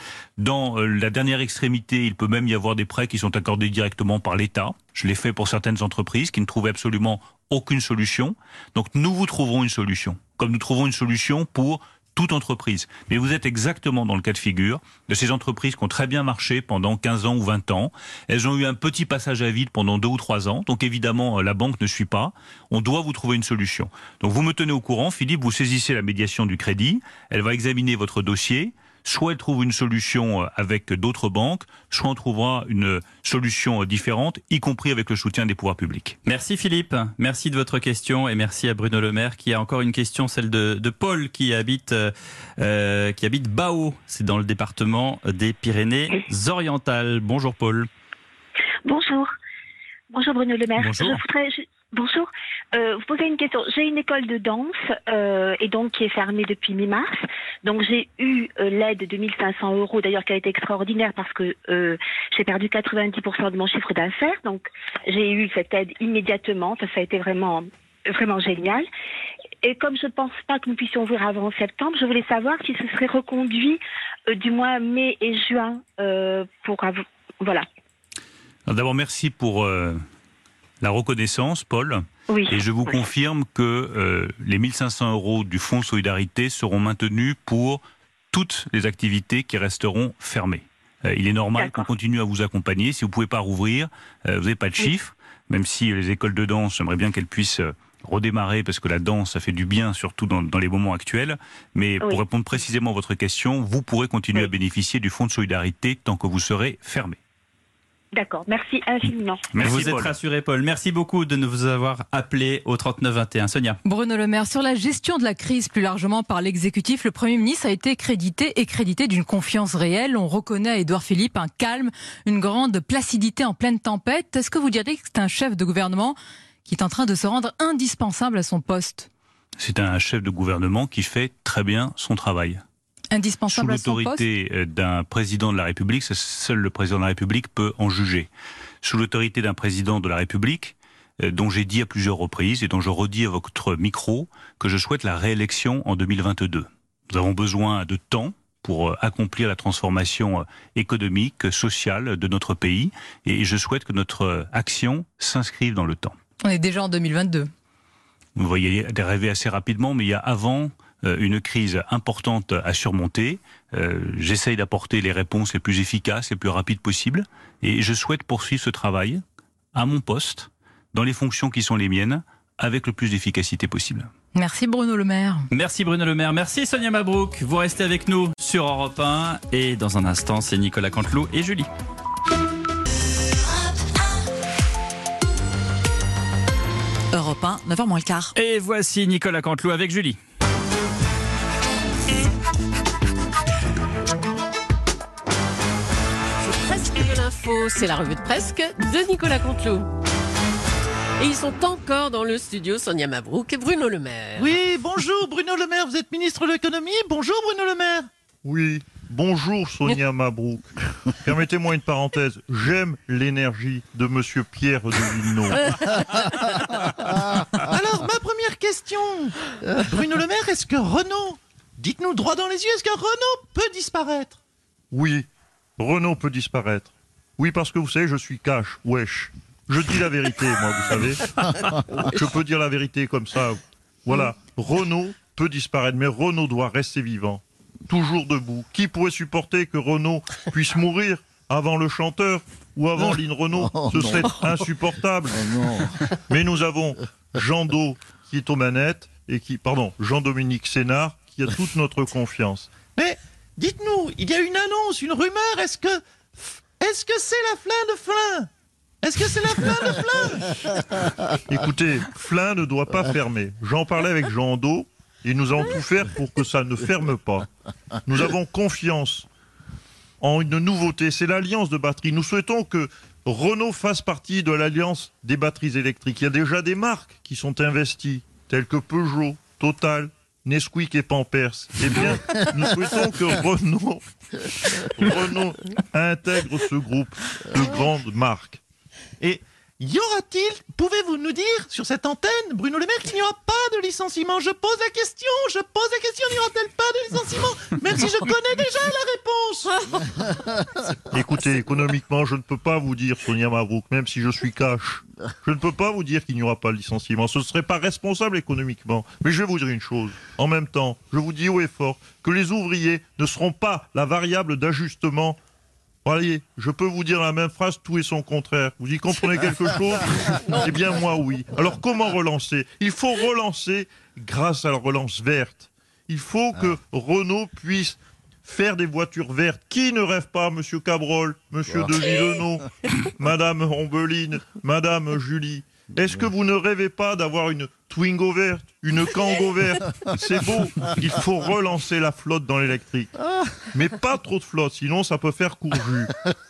Dans euh, la dernière extrémité, il peut même y avoir des prêts qui sont accordés directement par l'État. Je l'ai fait pour certaines entreprises qui ne trouvaient absolument aucune solution. Donc nous vous trouverons une solution, comme nous trouvons une solution pour toute entreprise. Mais vous êtes exactement dans le cas de figure de ces entreprises qui ont très bien marché pendant quinze ans ou vingt ans. Elles ont eu un petit passage à vide pendant deux ou trois ans. Donc évidemment, la banque ne suit pas. On doit vous trouver une solution. Donc vous me tenez au courant, Philippe, vous saisissez la médiation du crédit. Elle va examiner votre dossier. Soit elle trouve une solution avec d'autres banques, soit on trouvera une solution différente, y compris avec le soutien des pouvoirs publics. Merci Philippe, merci de votre question et merci à Bruno Le Maire qui a encore une question, celle de, de Paul qui habite, euh, qui habite Bao, c'est dans le département des Pyrénées-Orientales. Bonjour Paul. Bonjour. Bonjour Bruno Le Maire. Bonjour. Je voudrais, je, bonjour. Euh, vous posez une question. J'ai une école de danse euh, et donc qui est fermée depuis mi-mars. Donc j'ai eu euh, l'aide de mille cinq cents euros, d'ailleurs qui a été extraordinaire parce que euh, j'ai perdu quatre-vingt-dix pour cent de mon chiffre d'affaires. Donc j'ai eu cette aide immédiatement. Ça, ça a été vraiment, vraiment génial. Et comme je ne pense pas que nous puissions ouvrir avant septembre, je voulais savoir si ce serait reconduit euh, du mois mai et juin euh, pour avoir... Voilà. Alors d'abord, merci pour euh, la reconnaissance, Paul. Oui. Et je vous oui. confirme que euh, les mille cinq cents euros du Fonds Solidarité seront maintenus pour toutes les activités qui resteront fermées. Euh, il est normal qu'on continue à vous accompagner. Si vous ne pouvez pas rouvrir, euh, vous n'avez pas de oui. chiffres, même si les écoles de danse, j'aimerais bien qu'elles puissent euh, redémarrer, parce que la danse, ça fait du bien, surtout dans, dans les moments actuels. Mais oui. pour répondre précisément à votre question, vous pourrez continuer oui. à bénéficier du Fonds de Solidarité tant que vous serez fermé. D'accord, merci infiniment. Merci vous Paul. Êtes rassuré, Paul. Merci beaucoup de nous avoir appelé au trente-neuf vingt et un. Sonia. Bruno Le Maire, sur la gestion de la crise plus largement par l'exécutif, le Premier ministre a été crédité et crédité d'une confiance réelle. On reconnaît à Édouard Philippe un calme, une grande placidité en pleine tempête. Est-ce que vous diriez que c'est un chef de gouvernement qui est en train de se rendre indispensable à son poste? C'est un chef de gouvernement qui fait très bien son travail. Indispensable à son poste. Sous l'autorité d'un président de la République, seul le président de la République peut en juger. Sous l'autorité d'un président de la République, dont j'ai dit à plusieurs reprises et dont je redis à votre micro que je souhaite la réélection en deux mille vingt-deux. Nous avons besoin de temps pour accomplir la transformation économique, sociale de notre pays, et je souhaite que notre action s'inscrive dans le temps. On est déjà en deux mille vingt-deux. Vous voyez rêver assez rapidement, mais il y a avant une crise importante à surmonter. Euh, j'essaye d'apporter les réponses les plus efficaces, les plus rapides possibles, et je souhaite poursuivre ce travail à mon poste, dans les fonctions qui sont les miennes, avec le plus d'efficacité possible. Merci Bruno Le Maire. Merci Bruno Le Maire. Merci Sonia Mabrouk. Vous restez avec nous sur Europe un, et dans un instant, c'est Nicolas Canteloup et Julie. Europe un, neuf heures moins le quart. Et voici Nicolas Canteloup avec Julie. C'est la revue de presque de Nicolas Canteloup. Et ils sont encore dans le studio, Sonia Mabrouk et Bruno Le Maire. Oui, bonjour Bruno Le Maire, vous êtes ministre de l'économie. Bonjour Bruno Le Maire. Oui, bonjour Sonia Mabrouk. Permettez-moi une parenthèse, j'aime l'énergie de monsieur Pierre de Villeneuve. Alors, ma première question, Bruno Le Maire, est-ce que Renault, dites-nous droit dans les yeux, est-ce que Renault peut disparaître? Oui, Renault peut disparaître. Oui, parce que vous savez, je suis cash, wesh. Je dis la vérité, moi, vous savez. Je peux dire la vérité comme ça. Voilà, Renault peut disparaître, mais Renault doit rester vivant, toujours debout. Qui pourrait supporter que Renault puisse mourir avant le chanteur ou avant Lynn Renault? Oh, Ce non. serait insupportable. Oh, non. Mais nous avons Jean Do qui est aux manettes et qui, pardon, Jean-Dominique Sénard qui a toute notre confiance. Mais dites-nous, il y a une annonce, une rumeur, est-ce que est-ce que c'est la Flin de Flin? Est-ce que c'est la Flin de Flin? Écoutez, Flin ne doit pas fermer. J'en parlais avec Jean Do et nous allons tout faire pour que ça ne ferme pas. Nous avons confiance en une nouveauté, c'est l'alliance de batteries. Nous souhaitons que Renault fasse partie de l'alliance des batteries électriques. Il y a déjà des marques qui sont investies, telles que Peugeot, Total, Nesquik et Pampers. Eh bien, nous souhaitons que Renault, Renault intègre ce groupe de grandes marques. Et y aura-t-il, pouvez-vous nous dire sur cette antenne, Bruno Le Maire, qu'il n'y aura pas de licenciement? Je pose la question, je pose la question, n'y aura-t-il pas de licenciement? Même si je connais déjà la réponse. Écoutez, économiquement, je ne peux pas vous dire, Sonia Mabrouk, même si je suis cash, je ne peux pas vous dire qu'il n'y aura pas de licenciement. Ce ne serait pas responsable économiquement. Mais je vais vous dire une chose. En même temps, je vous dis haut et fort que les ouvriers ne seront pas la variable d'ajustement. Voyez, je peux vous dire la même phrase, tout et son contraire. Vous y comprenez quelque chose? Eh bien, moi, oui. Alors, comment relancer? Il faut relancer grâce à la relance verte. Il faut que Renault puisse faire des voitures vertes. Qui ne rêve pas, Monsieur Cabrol, Monsieur De Villeneuve, Madame Ombeline, Madame Julie? Est-ce que vous ne rêvez pas d'avoir une Twingo verte, une Kangoo verte? C'est beau. Il faut relancer la flotte dans l'électrique. Mais pas trop de flotte, sinon ça peut faire court-jus.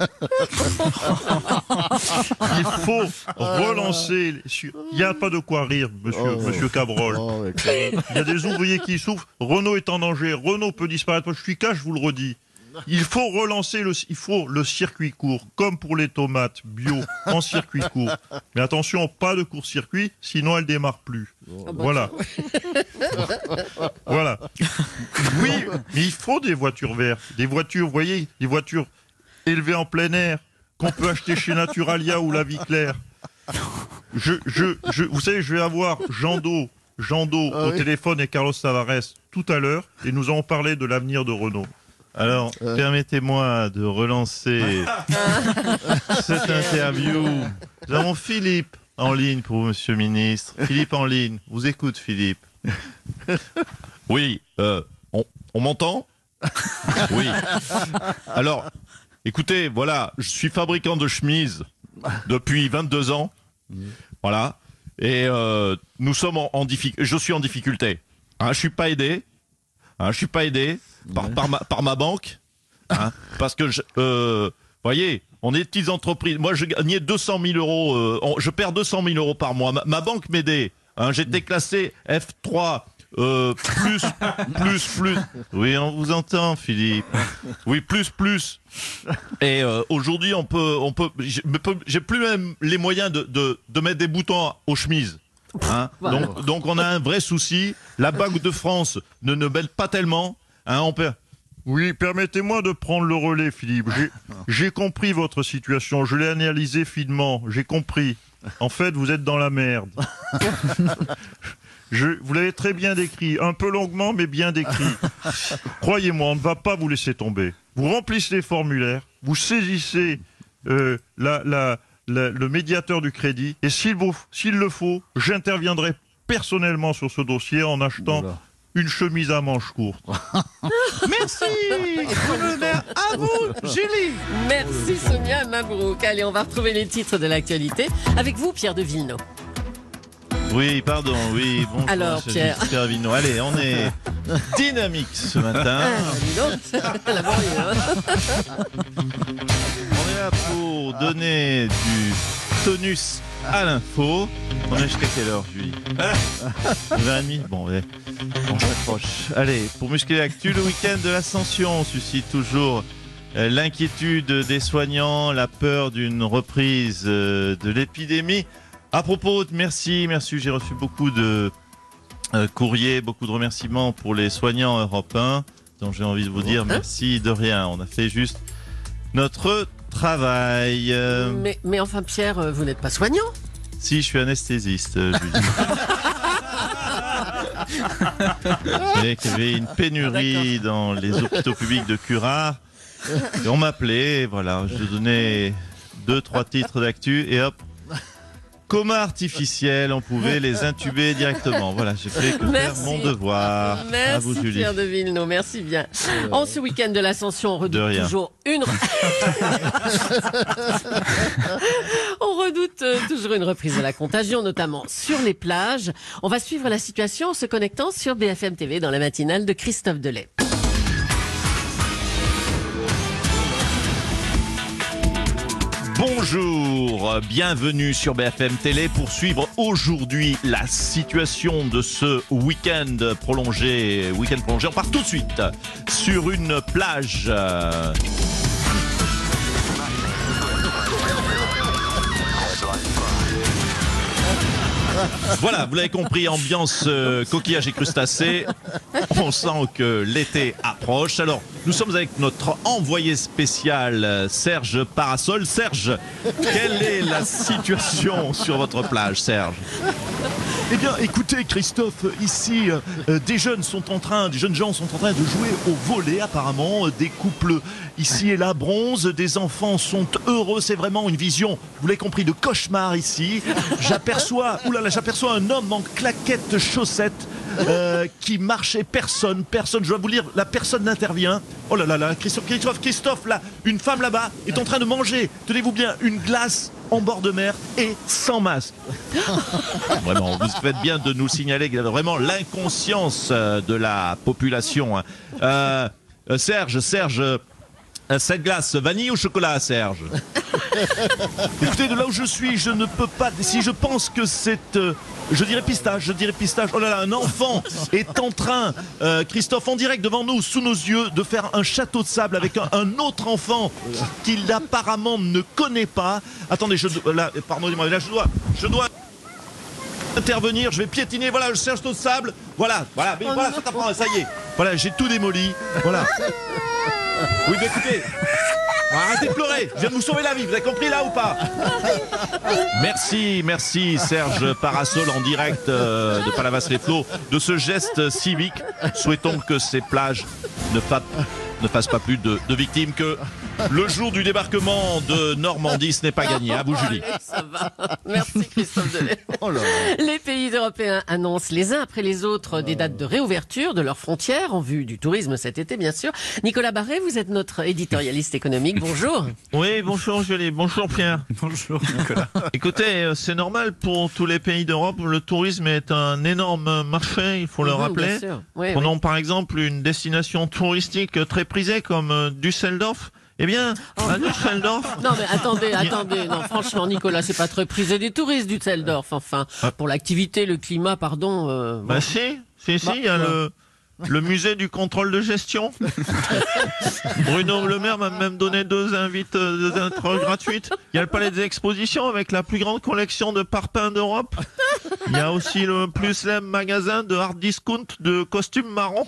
Il faut relancer... les- Il n'y a pas de quoi rire, monsieur, monsieur Cabrol. Il y a des ouvriers qui souffrent. Renault est en danger. Renault peut disparaître. Je suis cash, je vous le redis. Il faut relancer le, il faut le circuit court, comme pour les tomates bio, en circuit court. Mais attention, pas de court-circuit, sinon elles démarrent plus. Voilà. Voilà. Oui, mais il faut des voitures vertes. Des voitures, vous voyez, des voitures élevées en plein air, qu'on peut acheter chez Naturalia ou La Vie Claire. Je, je, je, vous savez, je vais avoir Jean Do, Jean Do Ah au oui. téléphone et Carlos Tavares tout à l'heure, et nous allons parler de l'avenir de Renault. Alors, Euh. permettez-moi de relancer cette interview. Nous avons Philippe en ligne pour vous, monsieur le ministre. Philippe en ligne. Vous écoute, Philippe. Oui, euh, on, on m'entend? Oui. Alors, écoutez, voilà, je suis fabricant de chemises depuis vingt-deux ans. Voilà. Et euh, nous sommes en, en difficulté. Je suis en difficulté. Hein, je suis pas aidé. Hein, je suis pas aidé par, par, ma, par ma banque. Hein, parce que, je, euh, voyez, on est des petites entreprises. Moi, je gagnais deux cent mille euros. Euh, on- je perds deux cent mille euros par mois. Ma, ma banque m'aidait. Hein, j'étais classé F trois. Euh, plus, plus, plus. Oui, on vous entend, Philippe. Oui, plus, plus. Et euh, aujourd'hui, on peut, on peut. J'ai j'ai plus même les moyens de, de, de mettre des boutons aux chemises. Hein. Voilà. Donc, donc, on a un vrai souci. La Banque de France ne ne belle pas tellement. Hein, on perd. Oui, permettez-moi de prendre le relais, Philippe. J'ai- J'ai compris votre situation. Je l'ai analysée finement. J'ai compris. En fait, vous êtes dans la merde. Je, vous l'avez très bien décrit, un peu longuement, mais bien décrit. Croyez-moi, on ne va pas vous laisser tomber. Vous remplissez les formulaires, vous saisissez euh, la, la, la- le médiateur du crédit, et s'il vous- s'il le faut, j'interviendrai personnellement sur ce dossier en achetant une chemise à manches courtes. Merci, Bruno Le Maire. À vous, Julie. Merci Sonia Mabrouk. Allez, on va retrouver les titres de l'actualité avec vous, Pierre de Villeneuve. Oui, pardon, oui. Bonjour, Alors, c'est Pierre. Giscard Vigneault. Allez, on est dynamique ce matin. Ah, dis donc, la banlieue, hein. On est là pour donner du tonus à l'info. On est jusqu'à quelle heure, Julie neuf heures trente. Bon, ouais. On s'accroche. Allez, pour muscler l'actu, le week-end de l'Ascension suscite toujours euh, l'inquiétude des soignants, la peur d'une reprise euh, de l'épidémie. À propos, de- merci, merci, j'ai reçu beaucoup de euh, courriers, beaucoup de remerciements pour les soignants européens, dont j'ai envie de vous dire merci de rien. On a fait juste notre travail. Euh, mais, mais enfin, Pierre, euh, vous n'êtes pas soignant. Si, je suis anesthésiste, euh, Julie. Et qu'il y avait une pénurie dans les hôpitaux publics de Curare. Et on m'appelait, voilà, je donnais deux, trois titres d'actu et hop, coma artificiel, on pouvait les intuber directement. Voilà, j'ai fait que faire mon devoir. Merci à vous, Julie. Pierre de Villeneuve, merci bien. En ce week-end de l'Ascension, on redoute toujours une... on redoute euh, toujours une reprise de la contagion, notamment sur les plages. On va suivre la situation en se connectant sur B F M T V dans la matinale de Christophe Delay. Bonjour, bienvenue sur B F M Télé pour suivre aujourd'hui la situation de ce week-end prolongé. Week-end prolongé, on part tout de suite sur une plage. Voilà, vous l'avez compris, ambiance euh, coquillage et crustacés. On sent que l'été approche. Alors, nous sommes avec notre envoyé spécial euh, Serge Parasol. Serge, quelle est la situation sur votre plage, Serge ? Eh bien, écoutez, Christophe, ici, euh, des jeunes sont en train, des jeunes gens sont en train de jouer au volley, apparemment. Des couples ici et là bronzent, des enfants sont heureux. C'est vraiment une vision, vous l'avez compris, de cauchemar ici. J'aperçois, oulala, j'aperçois un homme en claquettes chaussettes euh, qui marche et personne, personne. Je dois vous dire, la personne n'intervient. Oh là là là, Christophe, Christophe, Christophe, là, une femme là-bas est en train de manger. Tenez-vous bien, une glace en bord de mer et sans masque. Vraiment, vous faites bien de nous signaler qu'il y a vraiment l'inconscience de la population. Euh, euh, Serge, Serge, euh, cette glace, vanille ou chocolat, Serge ? Écoutez, de là où je suis, je ne peux pas. Si je pense que c'est, euh, je dirais pistache, je dirais pistache. Oh là là, un enfant est en train, euh, Christophe, en direct devant nous, sous nos yeux, de faire un château de sable avec un, un autre enfant qu'il apparemment ne connaît pas. Attendez, je là, pardonnez-moi, là je dois, je dois intervenir. Je vais piétiner. Voilà, le château de sable. Voilà, voilà, mais voilà, ça t'apprend. Ça y est. Voilà, j'ai tout démoli. Voilà. Oui, mais écoutez. Arrêtez de pleurer, je viens de vous sauver la vie, vous avez compris là ou pas ? Merci, merci Serge Parasol en direct euh, de Palavas-les-Flots de ce geste civique. Souhaitons que ces plages ne, fa- ne fassent pas plus de, de victimes, que le jour du débarquement de Normandie, ce n'est pas gagné. À vous, Julie. Allez, ça va. Merci Christophe Delay. Oh là là. Les pays européens annoncent les uns après les autres des dates de réouverture de leurs frontières en vue du tourisme cet été, bien sûr. Nicolas Barré, vous êtes notre éditorialiste économique. Bonjour. Oui, bonjour Julie. Bonjour Pierre. Bonjour Nicolas. Écoutez, c'est normal pour tous les pays d'Europe. Le tourisme est un énorme marché, il faut le Mmh, rappeler. bien sûr. Oui, Prenons oui. par exemple une destination touristique très prisée comme Düsseldorf. Eh bien, à Düsseldorf... Non mais attendez, attendez, non franchement Nicolas, c'est pas très prisé des touristes du Düsseldorf, enfin, pour l'activité, le climat, pardon. Euh, bon. Bah si, si, si, Bah, il y a ouais. le, le musée du contrôle de gestion. Bruno Le Maire m'a même donné deux invites, deux invites gratuites. Il y a le palais des expositions avec la plus grande collection de parpaings d'Europe. Il y a aussi le plus célèbre magasin de hard discount de costumes marrons.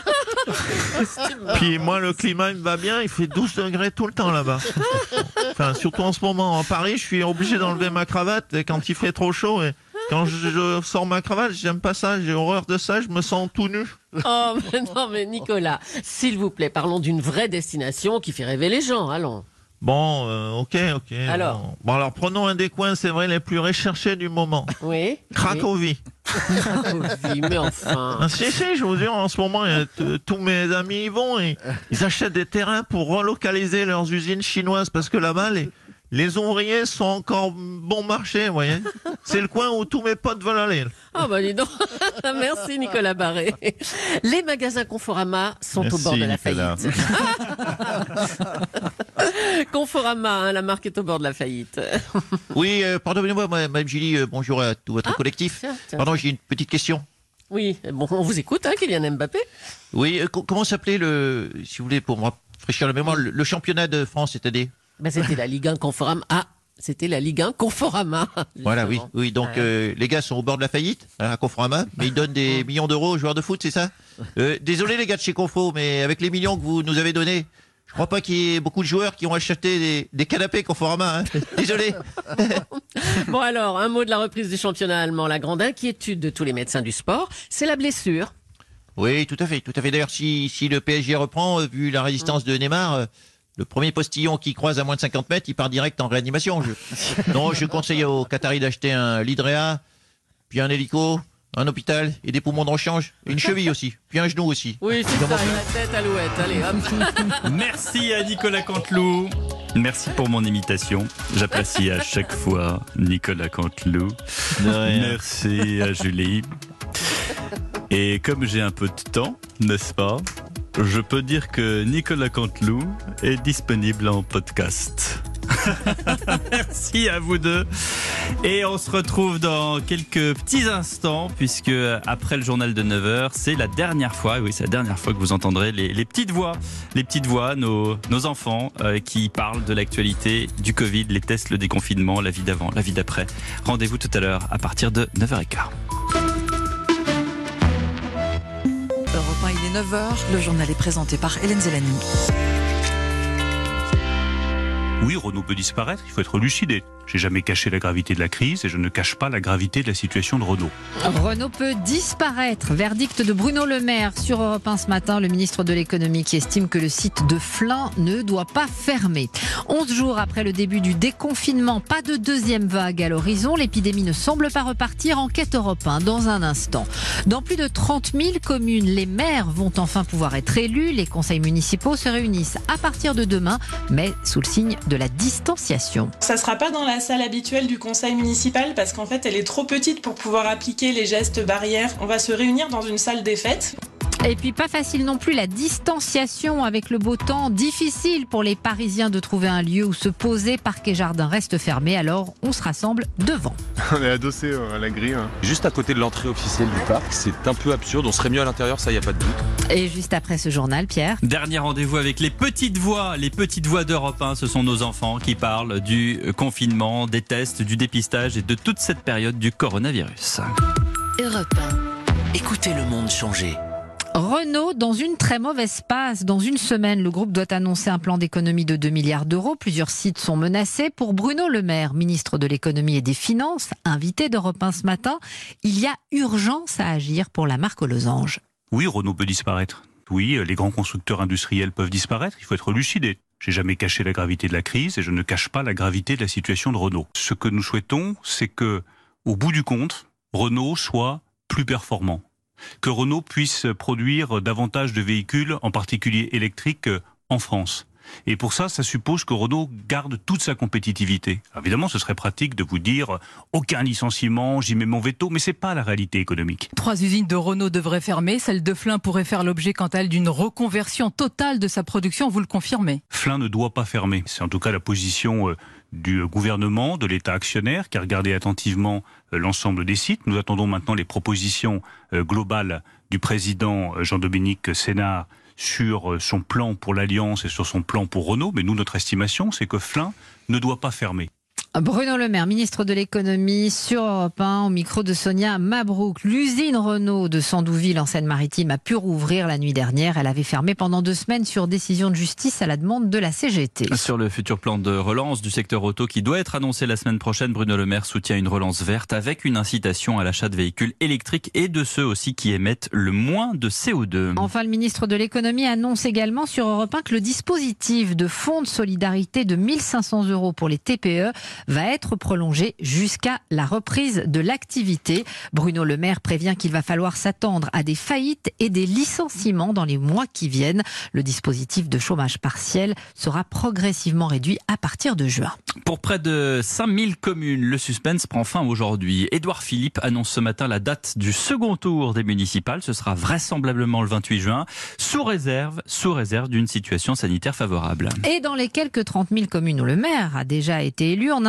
Puis moi, le climat, il me va bien, il fait douze degrés tout le temps là-bas. Enfin, surtout en ce moment, en Paris, je suis obligé d'enlever ma cravate quand il fait trop chaud. Et quand je, je sors ma cravate, j'aime pas ça, j'ai horreur de ça, je me sens tout nu. Oh mais non mais Nicolas, s'il vous plaît, parlons d'une vraie destination qui fait rêver les gens, allons. Bon, euh, ok, ok. Alors bon. bon, alors prenons un des coins, c'est vrai, les plus recherchés du moment. Oui. Cracovie. Cracovie, mais enfin. Ah, si, si, je vous dis, en ce moment, il y a t- tous mes amis y vont et ils achètent des terrains pour relocaliser leurs usines chinoises parce que là-bas, les, les ouvriers sont encore bon marché, vous voyez. C'est le coin où tous mes potes veulent aller. Oh bah dis donc. Merci Nicolas Barré. Les magasins Conforama sont Merci, au bord de la Nicolas. faillite. Conforama, hein, la marque est au bord de la faillite. Oui, euh, pardonnez-moi, Madame Julie, euh, bonjour à tout votre collectif. tiens, tiens. Pardon, j'ai une petite question. Oui, bon, on vous écoute, hein, Kylian Mbappé. Oui, euh, co- comment s'appelait le, si vous voulez, pour me rafraîchir la mémoire, le, le championnat de France, c'est-à-dire Ben, c'était la Ligue un Conforama. Ah, c'était la Ligue un Conforama. Voilà, oui, justement. oui. Donc Ouais. euh, les gars sont au bord de la faillite, hein, à Conforama, mais ils donnent des millions d'euros aux joueurs de foot, c'est ça euh, Désolé les gars de chez Confo, mais avec les millions que vous nous avez donnés, je crois pas qu'il y ait beaucoup de joueurs qui ont acheté des, des canapés Conforama. Hein. Désolé. Bon alors, un mot de la reprise du championnat allemand. La grande inquiétude de tous les médecins du sport, c'est la blessure. Oui, tout à fait, tout à fait. D'ailleurs, si, si le P S G reprend, euh, vu la résistance de Neymar, euh, le premier postillon qui croise à moins de cinquante mètres, il part direct en réanimation. Je... Non, je conseille aux Qataris d'acheter un Lidrea, puis un hélico, un hôpital et des poumons de rechange, et une cheville aussi, puis un genou aussi. Oui, c'est ça, la tête alouette. Allez, hop. Merci à Nicolas Canteloup. Merci pour mon imitation. J'apprécie à chaque fois Nicolas Canteloup. Merci à Julie. Et comme j'ai un peu de temps, n'est-ce pas, je peux dire que Nicolas Canteloup est disponible en podcast. Merci à vous deux. Et on se retrouve dans quelques petits instants, puisque après le journal de neuf heures, c'est la dernière fois, oui, c'est la dernière fois que vous entendrez les, les petites voix, les petites voix, nos, nos enfants euh, qui parlent de l'actualité, du Covid, les tests, le déconfinement, la vie d'avant, la vie d'après. Rendez-vous tout à l'heure à partir de neuf heures quinze. Europe un, il est neuf heures, le journal est présenté par Hélène Zélani. Oui, Renault peut disparaître, il faut être lucide. J'ai jamais caché la gravité de la crise et je ne cache pas la gravité de la situation de Renault. Renault peut disparaître. Verdict de Bruno Le Maire sur Europe un ce matin, le ministre de l'économie qui estime que le site de Flins ne doit pas fermer. onze jours après le début du déconfinement, pas de deuxième vague à l'horizon. L'épidémie ne semble pas repartir. Enquête Europe un dans un instant. Dans plus de trente mille communes, les maires vont enfin pouvoir être élus. Les conseils municipaux se réunissent à partir de demain, mais sous le signe de la distanciation. Ça ne sera pas dans la salle habituelle du conseil municipal parce qu'en fait elle est trop petite pour pouvoir appliquer les gestes barrières. On va se réunir dans une salle des fêtes. Et puis pas facile non plus la distanciation avec le beau temps. Difficile pour les Parisiens de trouver un lieu où se poser. Parc et jardin restent fermés, alors on se rassemble devant. On est adossé à la grille. Hein. Juste à côté de l'entrée officielle du parc, c'est un peu absurde. On serait mieux à l'intérieur, ça y a pas de doute. Et juste après ce journal, Pierre. Dernier rendez-vous avec les petites voix. Les petites voix d'Europe un, ce sont nos enfants qui parlent du confinement, des tests, du dépistage et de toute cette période du coronavirus. Europe un. Écoutez le monde changer. Renault dans une très mauvaise passe. Dans une semaine, le groupe doit annoncer un plan d'économie de deux milliards d'euros. Plusieurs sites sont menacés. Pour Bruno Le Maire, ministre de l'économie et des finances, invité d'Europe un ce matin, il y a urgence à agir pour la marque aux losanges. Oui, Renault peut disparaître. Oui, les grands constructeurs industriels peuvent disparaître. Il faut être lucide. J'ai jamais caché la gravité de la crise et je ne cache pas la gravité de la situation de Renault. Ce que nous souhaitons, c'est que, au bout du compte, Renault soit plus performant. Que Renault puisse produire davantage de véhicules, en particulier électriques, en France. Et pour ça, ça suppose que Renault garde toute sa compétitivité. Évidemment, ce serait pratique de vous dire aucun licenciement, j'y mets mon veto, mais c'est pas la réalité économique. Trois usines de Renault devraient fermer. Celle de Flins pourrait faire l'objet, quant à elle, d'une reconversion totale de sa production. Vous le confirmez? Flins ne doit pas fermer. C'est en tout cas la position du gouvernement, de l'État actionnaire, qui a regardé attentivement l'ensemble des sites. Nous attendons maintenant les propositions globales du président Jean-Dominique Sénard sur son plan pour l'Alliance et sur son plan pour Renault. Mais nous, notre estimation, c'est que Flins ne doit pas fermer. Bruno Le Maire, ministre de l'économie, sur Europe un, au micro de Sonia Mabrouk. L'usine Renault de Sandouville en Seine-Maritime a pu rouvrir la nuit dernière. Elle avait fermé pendant deux semaines sur décision de justice à la demande de la C G T. Sur le futur plan de relance du secteur auto qui doit être annoncé la semaine prochaine, Bruno Le Maire soutient une relance verte avec une incitation à l'achat de véhicules électriques et de ceux aussi qui émettent le moins de C O deux. Enfin, le ministre de l'économie annonce également sur Europe un que le dispositif de fonds de solidarité de mille cinq cents euros pour les T P E va être prolongé jusqu'à la reprise de l'activité. Bruno Le Maire prévient qu'il va falloir s'attendre à des faillites et des licenciements dans les mois qui viennent. Le dispositif de chômage partiel sera progressivement réduit à partir de juin. Pour près de cinq mille communes, le suspense prend fin aujourd'hui. Édouard Philippe annonce ce matin la date du second tour des municipales. Ce sera vraisemblablement le vingt-huit juin, sous réserve, sous réserve d'une situation sanitaire favorable. Et dans les quelques trente mille communes où le maire a déjà été élu, en un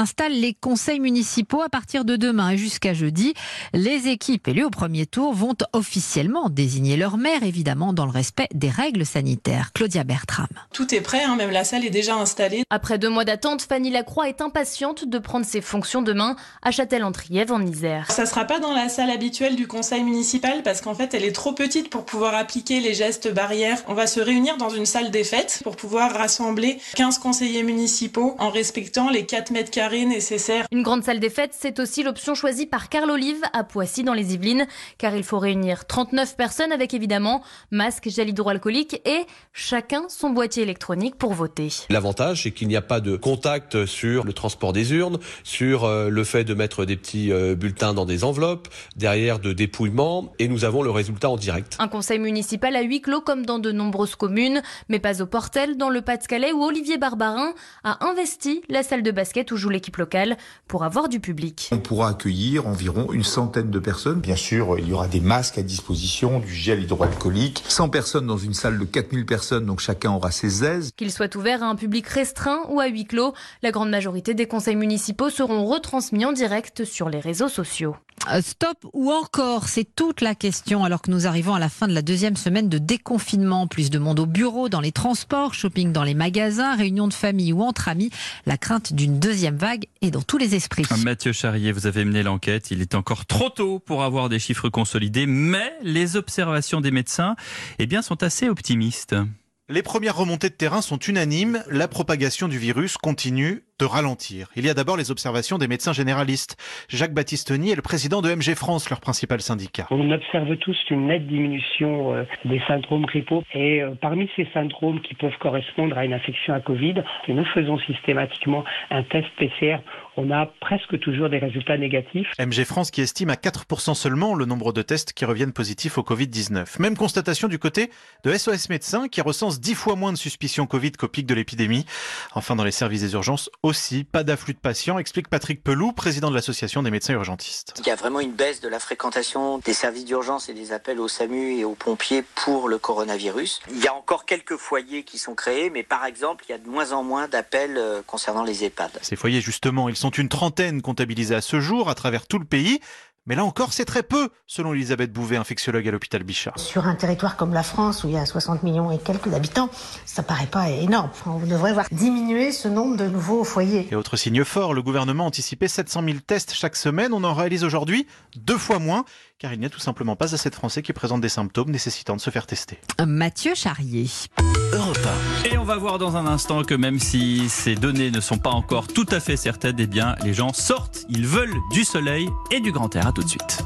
installe les conseils municipaux à partir de demain et jusqu'à jeudi. Les équipes élues au premier tour vont officiellement désigner leur maire, évidemment dans le respect des règles sanitaires. Claudia Bertram. Tout est prêt, hein, même la salle est déjà installée. Après deux mois d'attente, Fanny Lacroix est impatiente de prendre ses fonctions demain à Châtel-en-Trièves en Isère. Ça sera pas dans la salle habituelle du conseil municipal parce qu'en fait elle est trop petite pour pouvoir appliquer les gestes barrières. On va se réunir dans une salle des fêtes pour pouvoir rassembler quinze conseillers municipaux en respectant les quatre mètres carrés nécessaires. Une grande salle des fêtes, c'est aussi l'option choisie par Carl Olive à Poissy dans les Yvelines, car il faut réunir trente-neuf personnes avec évidemment masque, gel hydroalcoolique et chacun son boîtier électronique pour voter. L'avantage, c'est qu'il n'y a pas de contact sur le transport des urnes, sur euh, le fait de mettre des petits euh, bulletins dans des enveloppes, derrière de dépouillement, et nous avons le résultat en direct. Un conseil municipal à huis clos comme dans de nombreuses communes, mais pas au Portel, dans le Pas-de-Calais, où Olivier Barbarin a investi la salle de basket où joue l'équipe locale pour avoir du public. On pourra accueillir environ une centaine de personnes. Bien sûr, il y aura des masques à disposition, du gel hydroalcoolique. cent personnes dans une salle de quatre mille personnes, donc chacun aura ses aises. Qu'il soit ouvert à un public restreint ou à huis clos, la grande majorité des conseils municipaux seront retransmis en direct sur les réseaux sociaux. Stop ou encore, c'est toute la question alors que nous arrivons à la fin de la deuxième semaine de déconfinement. Plus de monde au bureau, dans les transports, shopping dans les magasins, réunions de famille ou entre amis. La crainte d'une deuxième vague est dans tous les esprits. Mathieu Charrier, vous avez mené l'enquête. Il est encore trop tôt pour avoir des chiffres consolidés, mais les observations des médecins eh bien, sont assez optimistes. Les premières remontées de terrain sont unanimes. La propagation du virus continue de ralentir. Il y a d'abord les observations des médecins généralistes. Jacques Battistoni est le président de M G France, leur principal syndicat. On observe tous une nette diminution euh, des syndromes grippaux. Et euh, parmi ces syndromes qui peuvent correspondre à une infection à Covid, si nous faisons systématiquement un test P C R, on a presque toujours des résultats négatifs. M G France qui estime à quatre pour cent seulement le nombre de tests qui reviennent positifs au Covid dix-neuf. Même constatation du côté de S O S Médecins qui recense dix fois moins de suspicions Covid qu'au pic de l'épidémie. Enfin, dans les services des urgences aussi, pas d'afflux de patients, explique Patrick Peloux, président de l'association des médecins urgentistes. Il y a vraiment une baisse de la fréquentation des services d'urgence et des appels au SAMU et aux pompiers pour le coronavirus. Il y a encore quelques foyers qui sont créés, mais par exemple, il y a de moins en moins d'appels concernant les EHPAD. Ces foyers, justement, ils sont une trentaine comptabilisés à ce jour à travers tout le pays. Mais là encore, c'est très peu, selon Elisabeth Bouvet, infectiologue à l'hôpital Bichat. Sur un territoire comme la France, où il y a soixante millions et quelques d'habitants, ça paraît pas énorme. On devrait voir diminuer ce nombre de nouveaux foyers. Et autre signe fort, le gouvernement anticipait sept cent mille tests chaque semaine. On en réalise aujourd'hui deux fois moins, car il n'y a tout simplement pas assez de Français qui présentent des symptômes nécessitant de se faire tester. Mathieu Charrier. Europe un. Et on va voir dans un instant que même si ces données ne sont pas encore tout à fait certaines, eh bien, les gens sortent, ils veulent du soleil et du grand air. À tout de suite.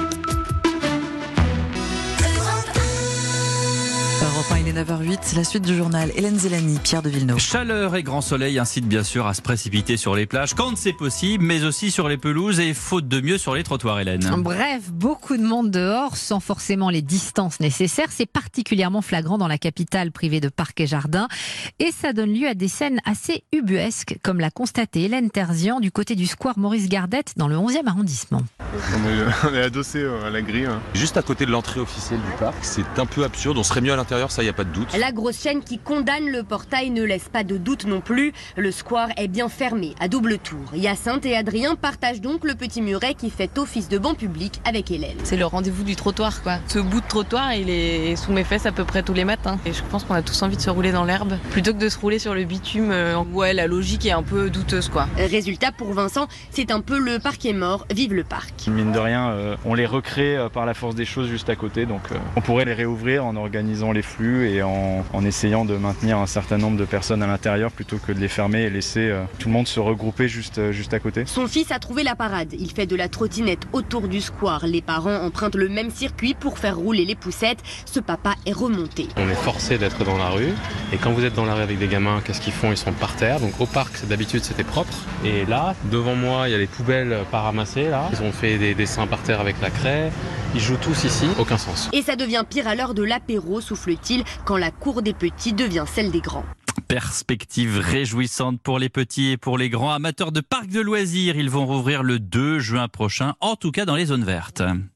Europe un, il est neuf heures huit, c'est la suite du journal. Hélène Zélani, Pierre de Villeneuve. Chaleur et grand soleil incitent bien sûr à se précipiter sur les plages quand c'est possible, mais aussi sur les pelouses et faute de mieux sur les trottoirs, Hélène. Bref, beaucoup de monde dehors sans forcément les distances nécessaires. C'est particulièrement flagrant dans la capitale privée de parcs et jardins. Et ça donne lieu à des scènes assez ubuesques, comme l'a constaté Hélène Terzian du côté du square Maurice Gardette dans le onzième arrondissement. On est, on est adossé à la grille. Juste à côté de l'entrée officielle du parc, c'est un peu absurde. On serait mieux à l'intérieur, ça y a pas de doute. La grosse chaîne qui condamne le portail ne laisse pas de doute non plus. Le square est bien fermé à double tour. Hyacinthe et Adrien partagent donc le petit muret qui fait office de banc public avec Hélène. C'est le rendez-vous du trottoir quoi. Ce bout de trottoir il est sous mes fesses à peu près tous les matins. Et je pense qu'on a tous envie de se rouler dans l'herbe plutôt que de se rouler sur le bitume. Ouais, la logique est un peu douteuse quoi. Résultat pour Vincent, c'est un peu le parc est mort, vive le parc. Mine de rien, euh, on les recrée euh, par la force des choses juste à côté. Donc euh, on pourrait les réouvrir en organisant les flux et en, en essayant de maintenir un certain nombre de personnes à l'intérieur plutôt que de les fermer et laisser euh, tout le monde se regrouper juste, euh, juste à côté. Son fils a trouvé la parade. Il fait de la trottinette autour du square. Les parents empruntent le même circuit pour faire rouler les poussettes. Ce papa est remonté. On est forcé d'être dans la rue. Et quand vous êtes dans la rue avec des gamins, qu'est-ce qu'ils font? Ils sont par terre. Donc au parc, d'habitude, c'était propre. Et là, devant moi, il y a les poubelles pas ramassées. Là. Ils ont fait des dessins par terre avec la craie. Ils jouent tous ici. Aucun sens. Et ça devient pire à l'heure de l'apéro, souffle-t-il, quand la cour des petits devient celle des grands. Perspective réjouissante pour les petits et pour les grands amateurs de parcs de loisirs. Ils vont rouvrir le deux juin prochain, en tout cas dans les zones vertes.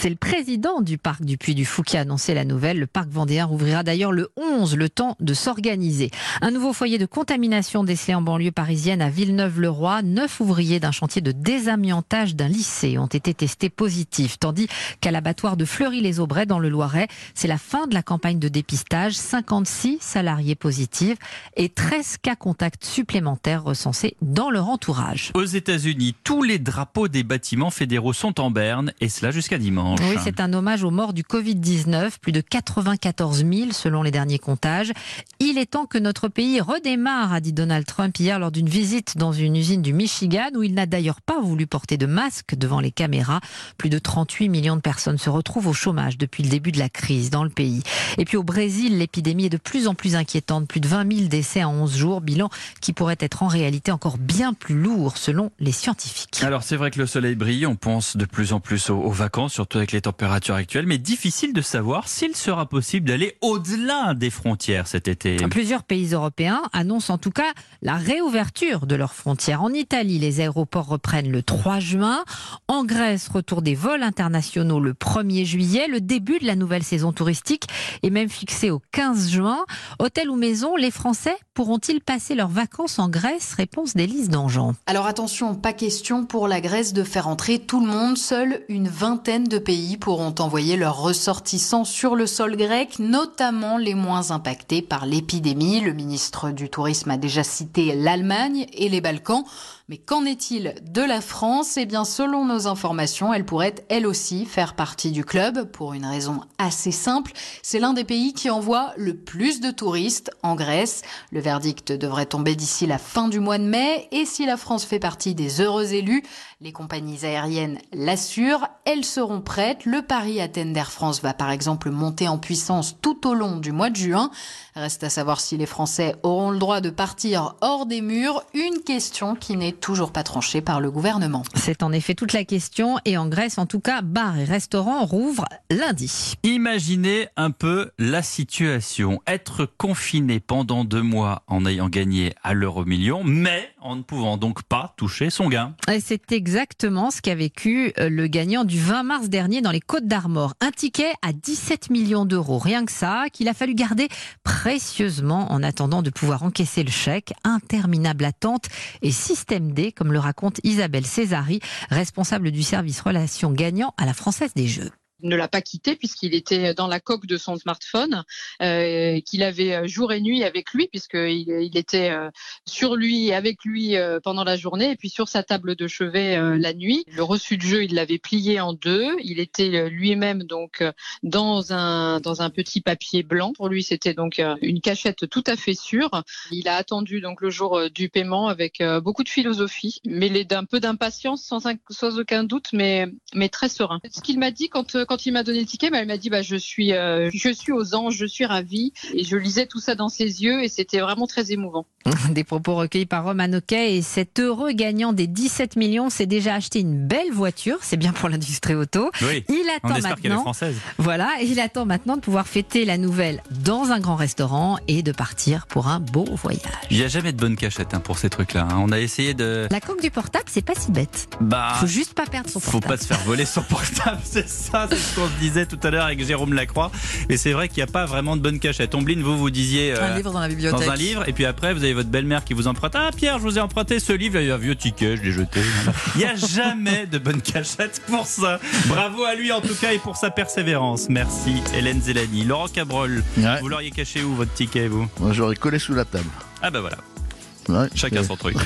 C'est le président du parc du Puy du Fou qui a annoncé la nouvelle. Le parc vendéen rouvrira d'ailleurs le onze, le temps de s'organiser. Un nouveau foyer de contamination décelé en banlieue parisienne à Villeneuve-le-Roi. Neuf ouvriers d'un chantier de désamiantage d'un lycée ont été testés positifs. Tandis qu'à l'abattoir de Fleury-les-Aubrais dans le Loiret, c'est la fin de la campagne de dépistage. cinquante-six salariés positifs et treize cas contacts supplémentaires recensés dans leur entourage. Aux États-Unis, tous les drapeaux des bâtiments fédéraux sont en berne et cela jusqu'à dimanche. Oui, c'est un hommage aux morts du covid dix-neuf, plus de quatre-vingt-quatorze mille selon les derniers comptages. Il est temps que notre pays redémarre, a dit Donald Trump hier lors d'une visite dans une usine du Michigan où il n'a d'ailleurs pas voulu porter de masque devant les caméras. Plus de trente-huit millions de personnes se retrouvent au chômage depuis le début de la crise dans le pays. Et puis au Brésil, l'épidémie est de plus en plus inquiétante. Plus de vingt mille décès en onze jours, bilan qui pourrait être en réalité encore bien plus lourd selon les scientifiques. Alors c'est vrai que le soleil brille, on pense de plus en plus aux, aux vacances, surtout avec les températures actuelles, mais difficile de savoir s'il sera possible d'aller au-delà des frontières cet été. Plusieurs pays européens annoncent en tout cas la réouverture de leurs frontières. En Italie, les aéroports reprennent le trois juin. En Grèce, retour des vols internationaux le premier juillet. Le début de la nouvelle saison touristique est même fixé au quinze juin. Hôtel ou maison, les Français pourront-ils passer leurs vacances en Grèce? Réponse d'Élise Dangean. Alors attention, pas question pour la Grèce de faire entrer tout le monde. Seule une vingtaine de pays pourront envoyer leurs ressortissants sur le sol grec, notamment les moins impactés par l'épidémie. Le ministre du Tourisme a déjà cité l'Allemagne et les Balkans. Mais qu'en est-il de la France? Eh bien, selon nos informations, elle pourrait elle aussi faire partie du club pour une raison assez simple. C'est l'un des pays qui envoie le plus de touristes en Grèce. Le verdict devrait tomber d'ici la fin du mois de mai. Et si la France fait partie des heureux élus, les compagnies aériennes l'assurent, elles seront prêtes. Le Paris-Athènes d'Air France va par exemple monter en puissance tout au long du mois de juin. Reste à savoir si les Français auront le droit de partir hors des murs. Une question qui n'est toujours pas tranchée par le gouvernement. C'est en effet toute la question. Et en Grèce, en tout cas, bars et restaurants rouvrent lundi. Imaginez un peu la situation. Être confiné pendant deux mois en ayant gagné à l'euro million, mais en ne pouvant donc pas toucher son gain. Et c'est exactement ce qu'a vécu le gagnant du vingt mars dernier dans les Côtes-d'Armor. Un ticket à dix-sept millions d'euros. Rien que ça, qu'il a fallu garder précieusement en attendant de pouvoir encaisser le chèque. Interminable attente et système D, comme le raconte Isabelle Césari, responsable du service relations gagnants à la Française des Jeux. Il ne l'a pas quitté puisqu'il était dans la coque de son smartphone, euh, qu'il avait jour et nuit avec lui puisqu'il il était euh, sur lui et avec lui euh, pendant la journée et puis sur sa table de chevet euh, la nuit. Le reçu de jeu, il l'avait plié en deux. Il était lui-même donc euh, dans un dans un petit papier blanc. Pour lui, c'était donc euh, une cachette tout à fait sûre. Il a attendu donc le jour euh, du paiement avec euh, beaucoup de philosophie, mêlé d'un peu d'impatience, sans, un, sans aucun doute, mais mais très serein. Ce qu'il m'a dit quand euh, Quand il m'a donné le ticket, bah, il m'a dit bah, je suis euh, je suis aux anges, je suis ravie. Et je lisais tout ça dans ses yeux et c'était vraiment très émouvant. Des propos recueillis par Roman Oquet. Et cet heureux gagnant des dix-sept millions s'est déjà acheté une belle voiture. C'est bien pour l'industrie auto. Oui, il attend on espère qu'elle est maintenant, française. Voilà, il attend maintenant de pouvoir fêter la nouvelle dans un grand restaurant et de partir pour un beau voyage. Il n'y a jamais de bonne cachette hein, pour ces trucs-là. Hein. On a essayé de... La coque du portable, c'est pas si bête. Bah, faut juste pas perdre son portable. Faut pas se faire voler son portable, c'est ça. C'est ce qu'on se disait tout à l'heure avec Jérôme Lacroix. Et c'est vrai qu'il n'y a pas vraiment de bonne cachette. Ombline, vous, vous disiez... Euh, un livre dans la bibliothèque. Dans un livre. Et puis après, vous avez votre belle-mère qui vous emprunte. Ah, Pierre, je vous ai emprunté ce livre. Il y a un vieux ticket, je l'ai jeté. Il n'y a jamais de bonne cachette pour ça. Bravo à lui, en tout cas, et pour sa persévérance. Merci, Hélène Zélani. Laurent Cabrol, ouais. Vous l'auriez caché où, votre ticket, vous? Moi, j'aurais collé sous la table. Ah bah voilà. Ouais, chacun ouais. son truc.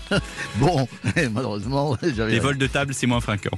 Bon, malheureusement, j'avais... Les vols de table, c'est moins fréquent.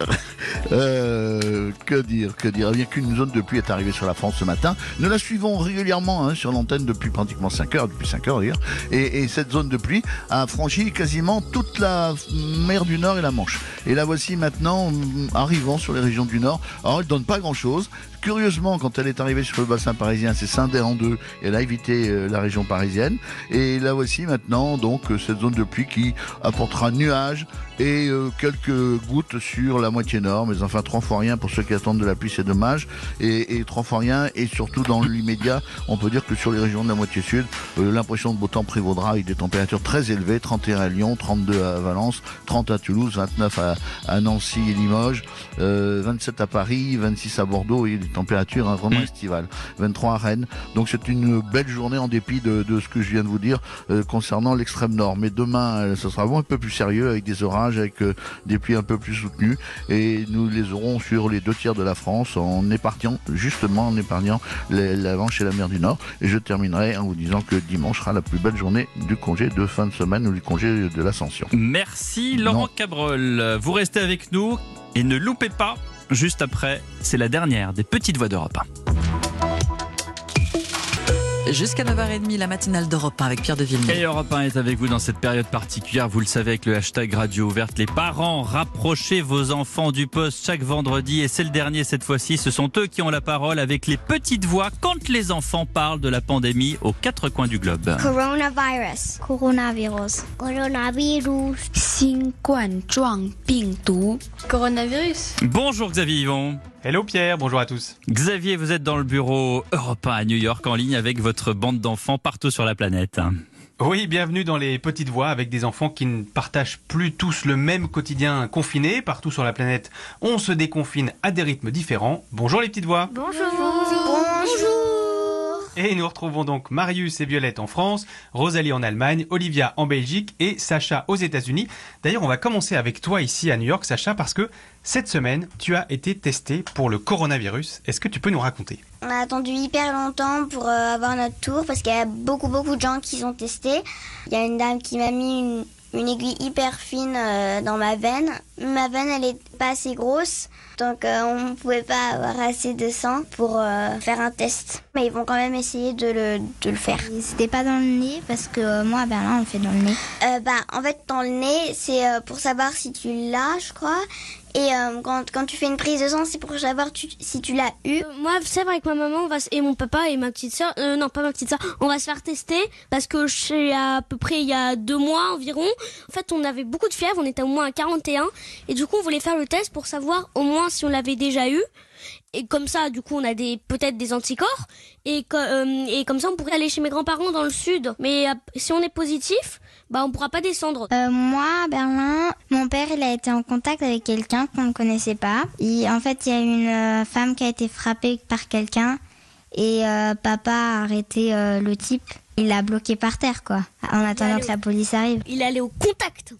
euh, que dire, que dire. Bien qu'une zone de pluie est arrivée sur la France ce matin, nous la suivons régulièrement hein, sur l'antenne depuis pratiquement cinq heures, depuis cinq heures d'ailleurs. Et, et cette zone de pluie a franchi quasiment toute la mer du Nord et la Manche. Et la voici maintenant arrivant sur les régions du Nord. Alors, elle ne donne pas grand-chose. Curieusement, quand elle est arrivée sur le bassin parisien, c'est scindé en deux. Elle a évité euh, la région parisienne. Et la voici maintenant, donc, euh, cette zone de pluie qui apportera nuages et euh, quelques gouttes sur la moitié nord. Mais mais enfin trois fois rien pour ceux qui attendent de la pluie, c'est dommage. Et, et trois fois rien, et surtout dans l'immédiat, on peut dire que sur les régions de la moitié sud, euh, l'impression de beau temps prévaudra avec des températures très élevées, trente et un à Lyon, trente-deux à Valence, trente à Toulouse, vingt-neuf à, à Nancy et Limoges, euh, vingt-sept à Paris, vingt-six à Bordeaux, et des températures hein, vraiment estivales, vingt-trois à Rennes. Donc c'est une belle journée en dépit de, de ce que je viens de vous dire euh, concernant l'extrême nord. Mais demain, euh, ce sera vraiment un peu plus sérieux avec des orages, avec euh, des pluies un peu plus soutenues, et nous les aurons sur les deux tiers de la France en épargnant, justement en épargnant les, la Manche et la mer du Nord. Et je terminerai en vous disant que dimanche sera la plus belle journée du congé de fin de semaine ou du congé de l'Ascension. Merci Laurent non. Cabrol. Vous restez avec nous et ne loupez pas, juste après, c'est la dernière des petites voix d'Europe un. Jusqu'à neuf heures trente, la matinale d'Europe un avec Pierre de Villeneuve. Et Europe un est avec vous dans cette période particulière. Vous le savez, avec le hashtag Radio Ouverte. Les parents, rapprochez vos enfants du poste chaque vendredi. Et c'est le dernier cette fois-ci. Ce sont eux qui ont la parole avec les petites voix quand les enfants parlent de la pandémie aux quatre coins du globe. Coronavirus. Coronavirus. Coronavirus. Coronavirus. Bonjour Xavier Yvon. Hello Pierre, bonjour à tous. Xavier, vous êtes dans le bureau Europe un à New York en ligne avec votre bande d'enfants partout sur la planète. Oui, bienvenue dans les petites voix avec des enfants qui ne partagent plus tous le même quotidien confiné. Partout sur la planète, on se déconfine à des rythmes différents. Bonjour les petites voix. Bonjour. Bonjour. Et nous retrouvons donc Marius et Violette en France, Rosalie en Allemagne, Olivia en Belgique et Sacha aux États-Unis. D'ailleurs, on va commencer avec toi ici à New York, Sacha, parce que cette semaine, tu as été testé pour le coronavirus. Est-ce que tu peux nous raconter ? On a attendu hyper longtemps pour euh, avoir notre tour parce qu'il y a beaucoup beaucoup de gens qui sont testés. Il y a une dame qui m'a mis une, une aiguille hyper fine euh, dans ma veine. Ma veine, elle est pas assez grosse, donc euh, on ne pouvait pas avoir assez de sang pour euh, faire un test. Mais ils vont quand même essayer de le, de le faire. C'était pas dans le nez parce que euh, moi à Berlin on le fait dans le nez. Euh, bah, en fait, dans le nez, c'est euh, pour savoir si tu l'as, je crois. Et euh, quand, quand tu fais une prise de sang, c'est pour savoir tu, si tu l'as eu. Euh, moi, c'est vrai, avec ma maman on va, et mon papa et ma petite soeur, euh, non pas ma petite soeur, on va se faire tester parce que je sais à peu près il y a deux mois environ. En fait, on avait beaucoup de fièvre, on était au moins à quarante et un, et du coup on voulait faire le test pour savoir au moins si on l'avait déjà eu. Et comme ça, du coup, on a des peut-être des anticorps. Et, euh, et comme ça, on pourrait aller chez mes grands-parents dans le sud. Mais euh, si on est positif, bah on pourra pas descendre. Euh, moi, à Berlin, mon père, il a été en contact avec quelqu'un qu'on ne connaissait pas. Et en fait, il y a une euh, femme qui a été frappée par quelqu'un. Et euh, papa a arrêté euh, le type. Il l'a bloqué par terre, quoi. En attendant que la police arrive. Il est allé au contact.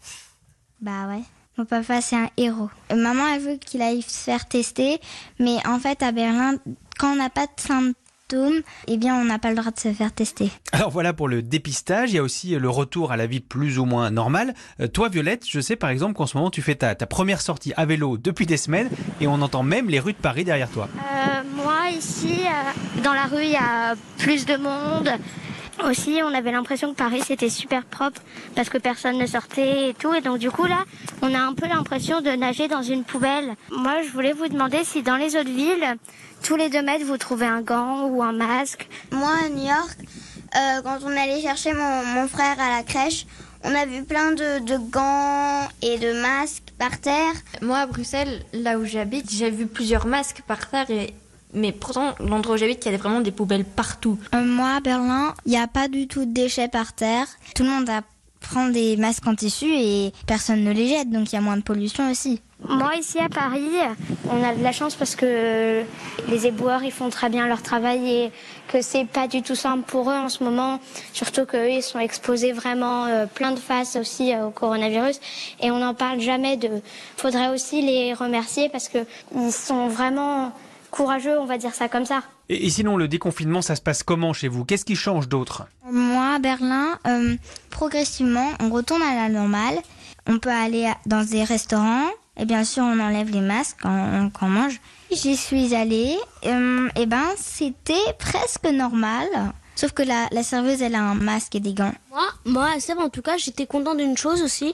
Bah ouais. Mon papa, c'est un héros. Maman, elle veut qu'il aille se faire tester, mais en fait, à Berlin, quand on n'a pas de symptômes, eh bien, on n'a pas le droit de se faire tester. Alors voilà pour le dépistage. Il y a aussi le retour à la vie plus ou moins normale. Euh, toi, Violette, je sais par exemple qu'en ce moment, tu fais ta, ta première sortie à vélo depuis des semaines et on entend même les rues de Paris derrière toi. Euh, moi, ici, euh, dans la rue, il y a plus de monde. Aussi, on avait l'impression que Paris c'était super propre parce que personne ne sortait et tout. Et donc du coup là, on a un peu l'impression de nager dans une poubelle. Moi, je voulais vous demander si dans les autres villes, tous les deux mètres, vous trouvez un gant ou un masque. Moi, à New York, euh, quand on allait chercher mon, mon frère à la crèche, on a vu plein de, de gants et de masques par terre. Moi, à Bruxelles, là où j'habite, j'ai vu plusieurs masques par terre et... Mais pourtant, l'endroit où j'habite, il y a vraiment des poubelles partout. Euh, moi, à Berlin, il n'y a pas du tout de déchets par terre. Tout le monde a, prend des masques en tissu et personne ne les jette, donc il y a moins de pollution aussi. Moi, ici à Paris, on a de la chance parce que les éboueurs, ils font très bien leur travail et que c'est pas du tout simple pour eux en ce moment. Surtout qu'eux, ils sont exposés vraiment euh, plein de faces aussi euh, au coronavirus. Et on n'en parle jamais de... Faudrait aussi les remercier parce que ils sont vraiment... courageux, on va dire ça comme ça. Et, et sinon, le déconfinement, ça se passe comment chez vous ? Qu'est-ce qui change d'autre ? Moi, à Berlin, euh, progressivement, on retourne à la normale. On peut aller dans des restaurants. Et bien sûr, on enlève les masques quand on, quand on mange. J'y suis allée. Euh, et ben, c'était presque normal. Sauf que la, la serveuse, elle a un masque et des gants. Moi, moi, ça, en tout cas, j'étais contente d'une chose aussi.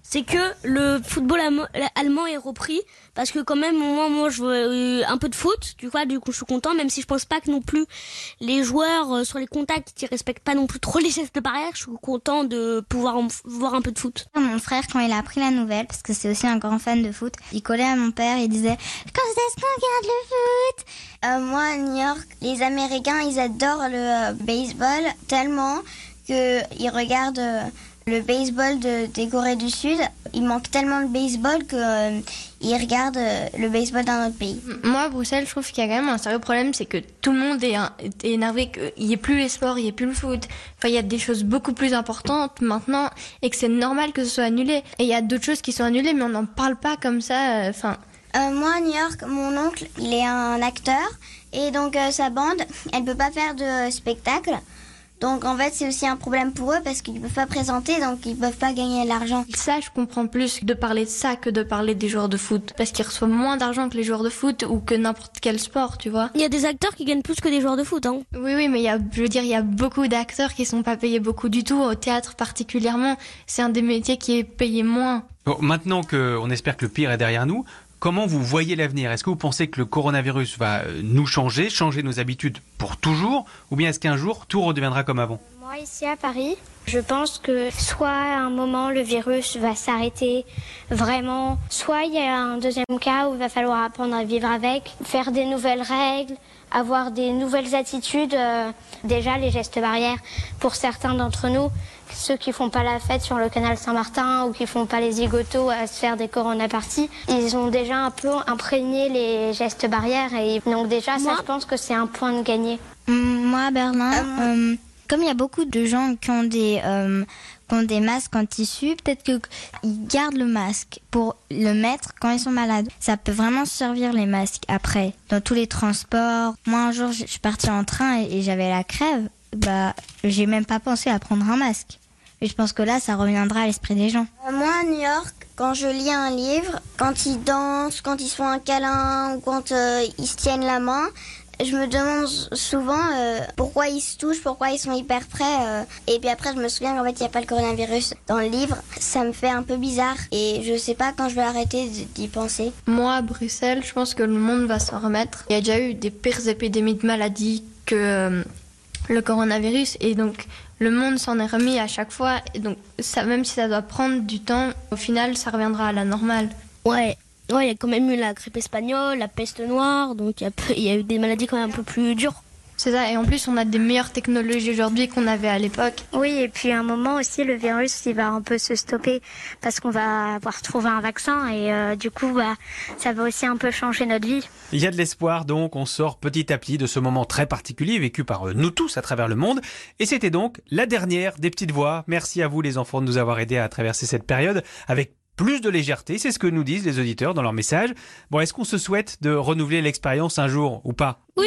c'est que le football allemand est repris. Parce que quand même, moi, moi je veux un peu de foot. Du coup, du coup, je suis content, même si je pense pas que non plus les joueurs euh, sur les contacts qui respectent pas non plus trop les gestes barrières. Je suis content de pouvoir en f- voir un peu de foot. Mon frère, quand il a appris la nouvelle, parce que c'est aussi un grand fan de foot, il collait à mon père, il disait « Quand est-ce qu'on regarde le foot ?» euh, Moi, à New York, les Américains, ils adorent le euh, baseball tellement qu'ils regardent... Euh, le baseball de, des Corées du Sud, il manque tellement de baseball qu'ils euh, regardent euh, le baseball d'un autre pays. Moi, à Bruxelles, je trouve qu'il y a quand même un sérieux problème, c'est que tout le monde est, est énervé qu'il n'y ait plus les sports, il n'y ait plus le foot. Enfin, il y a des choses beaucoup plus importantes maintenant et que c'est normal que ce soit annulé. Et il y a d'autres choses qui sont annulées, mais on n'en parle pas comme ça. Enfin. Euh, moi, à New York, mon oncle, il est un acteur et donc euh, sa bande, elle peut pas faire de spectacle. Donc en fait c'est aussi un problème pour eux parce qu'ils ne peuvent pas présenter, donc ils ne peuvent pas gagner de l'argent. Ça, je comprends plus de parler de ça que de parler des joueurs de foot. Parce qu'ils reçoivent moins d'argent que les joueurs de foot ou que n'importe quel sport, tu vois. Il y a des acteurs qui gagnent plus que des joueurs de foot, hein. Oui, oui, mais il y a, je veux dire, il y a beaucoup d'acteurs qui sont pas payés beaucoup du tout. Au théâtre particulièrement, c'est un des métiers qui est payé moins. Bon, maintenant qu'on espère que le pire est derrière nous, comment vous voyez l'avenir ? Est-ce que vous pensez que le coronavirus va nous changer, changer nos habitudes pour toujours ? Ou bien est-ce qu'un jour, tout redeviendra comme avant ? Moi, ici à Paris, je pense que soit à un moment, le virus va s'arrêter vraiment, soit il y a un deuxième cas où il va falloir apprendre à vivre avec, faire des nouvelles règles, avoir des nouvelles attitudes. Euh, déjà, les gestes barrières, pour certains d'entre nous, ceux qui font pas la fête sur le canal Saint-Martin ou qui font pas les zigotos à se faire des corona-parties, ils ont déjà un peu imprégné les gestes barrières et donc déjà, moi, ça, je pense que c'est un point de gagné. Moi, à Berlin, euh, comme il y a beaucoup de gens qui ont des, euh, qui ont des masques en tissu, peut-être qu'ils gardent le masque pour le mettre quand ils sont malades. Ça peut vraiment servir les masques après, dans tous les transports. Moi, un jour, je suis partie en train et, et j'avais la crève. Bah, j'ai même pas pensé à prendre un masque. Et je pense que là, ça reviendra à l'esprit des gens. Euh, moi, à New York, quand je lis un livre, quand ils dansent, quand ils se font un câlin ou quand euh, ils se tiennent la main, je me demande souvent euh, pourquoi ils se touchent, pourquoi ils sont hyper près. Euh, et puis après, je me souviens qu'en fait, il n'y a pas le coronavirus dans le livre. Ça me fait un peu bizarre et je sais pas quand je vais arrêter d'y penser. Moi, à Bruxelles, je pense que le monde va s'en remettre. Il y a déjà eu des pires épidémies de maladies que euh, le coronavirus et donc le monde s'en est remis à chaque fois. Et donc, ça, même si ça doit prendre du temps, au final, ça reviendra à la normale. Ouais. Ouais, il y a quand même eu la grippe espagnole, la peste noire, donc il y a, il y a eu des maladies quand même un peu plus dures. C'est ça, et en plus on a des meilleures technologies aujourd'hui qu'on avait à l'époque. Oui, et puis à un moment aussi le virus il va un peu se stopper parce qu'on va avoir trouvé un vaccin et euh, du coup bah, ça va aussi un peu changer notre vie. Il y a de l'espoir donc, on sort petit à petit de ce moment très particulier vécu par nous tous à travers le monde. Et c'était donc la dernière des petites voix. Merci à vous les enfants de nous avoir aidés à traverser cette période avec plus de légèreté, c'est ce que nous disent les auditeurs dans leur message. Bon, est-ce qu'on se souhaite de renouveler l'expérience un jour ou pas ? Oui.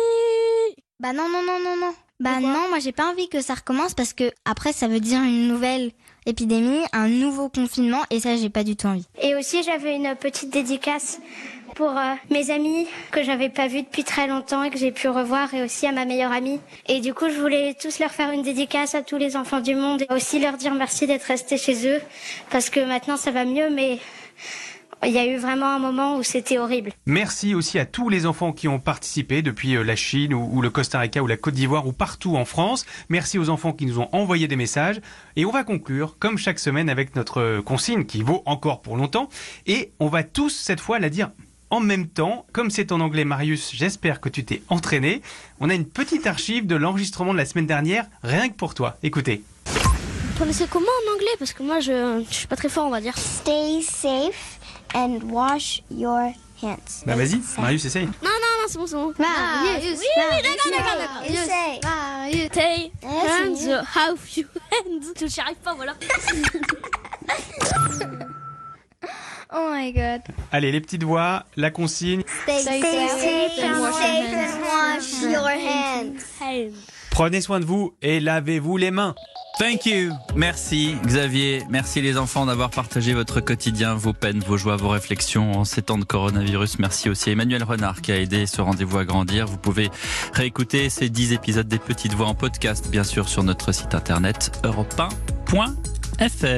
Bah non, non, non, non, non. Bah Pourquoi non, moi j'ai pas envie que ça recommence parce que après ça veut dire une nouvelle épidémie, un nouveau confinement et ça j'ai pas du tout envie. Et aussi j'avais une petite dédicace pour euh, mes amis que j'avais pas vus depuis très longtemps et que j'ai pu revoir et aussi à ma meilleure amie. Et du coup je voulais tous leur faire une dédicace à tous les enfants du monde et aussi leur dire merci d'être restés chez eux parce que maintenant ça va mieux mais il y a eu vraiment un moment où c'était horrible. Merci aussi à tous les enfants qui ont participé depuis la Chine ou, ou le Costa Rica ou la Côte d'Ivoire ou partout en France. Merci aux enfants qui nous ont envoyé des messages. Et on va conclure, comme chaque semaine, avec notre consigne qui vaut encore pour longtemps. Et on va tous, cette fois, la dire en même temps. Comme c'est en anglais, Marius, j'espère que tu t'es entraîné. On a une petite archive de l'enregistrement de la semaine dernière, rien que pour toi. Écoutez. Vous prononcez comment en anglais ? Parce que moi, je, je suis pas très fort, on va dire. Stay safe. And wash your hands. Bah vas-y, Marius, essaye. Non, non, non, c'est bon, c'est bon. Marius, oui, oui, d'accord, d'accord, d'accord. Essaye. Marius, stay hands, how you hands. J'y arrive pas, voilà. Oh my god. Allez, les petites voix, la consigne. Stay, Stay safe and wash your hands. Prenez soin de vous et lavez-vous les mains. Thank you. Merci Xavier, merci les enfants d'avoir partagé votre quotidien, vos peines, vos joies, vos réflexions en ces temps de coronavirus. Merci aussi à Emmanuel Renard qui a aidé ce rendez-vous à grandir. Vous pouvez réécouter ces dix épisodes des Petites Voix en podcast, bien sûr, sur notre site internet europe un point f r.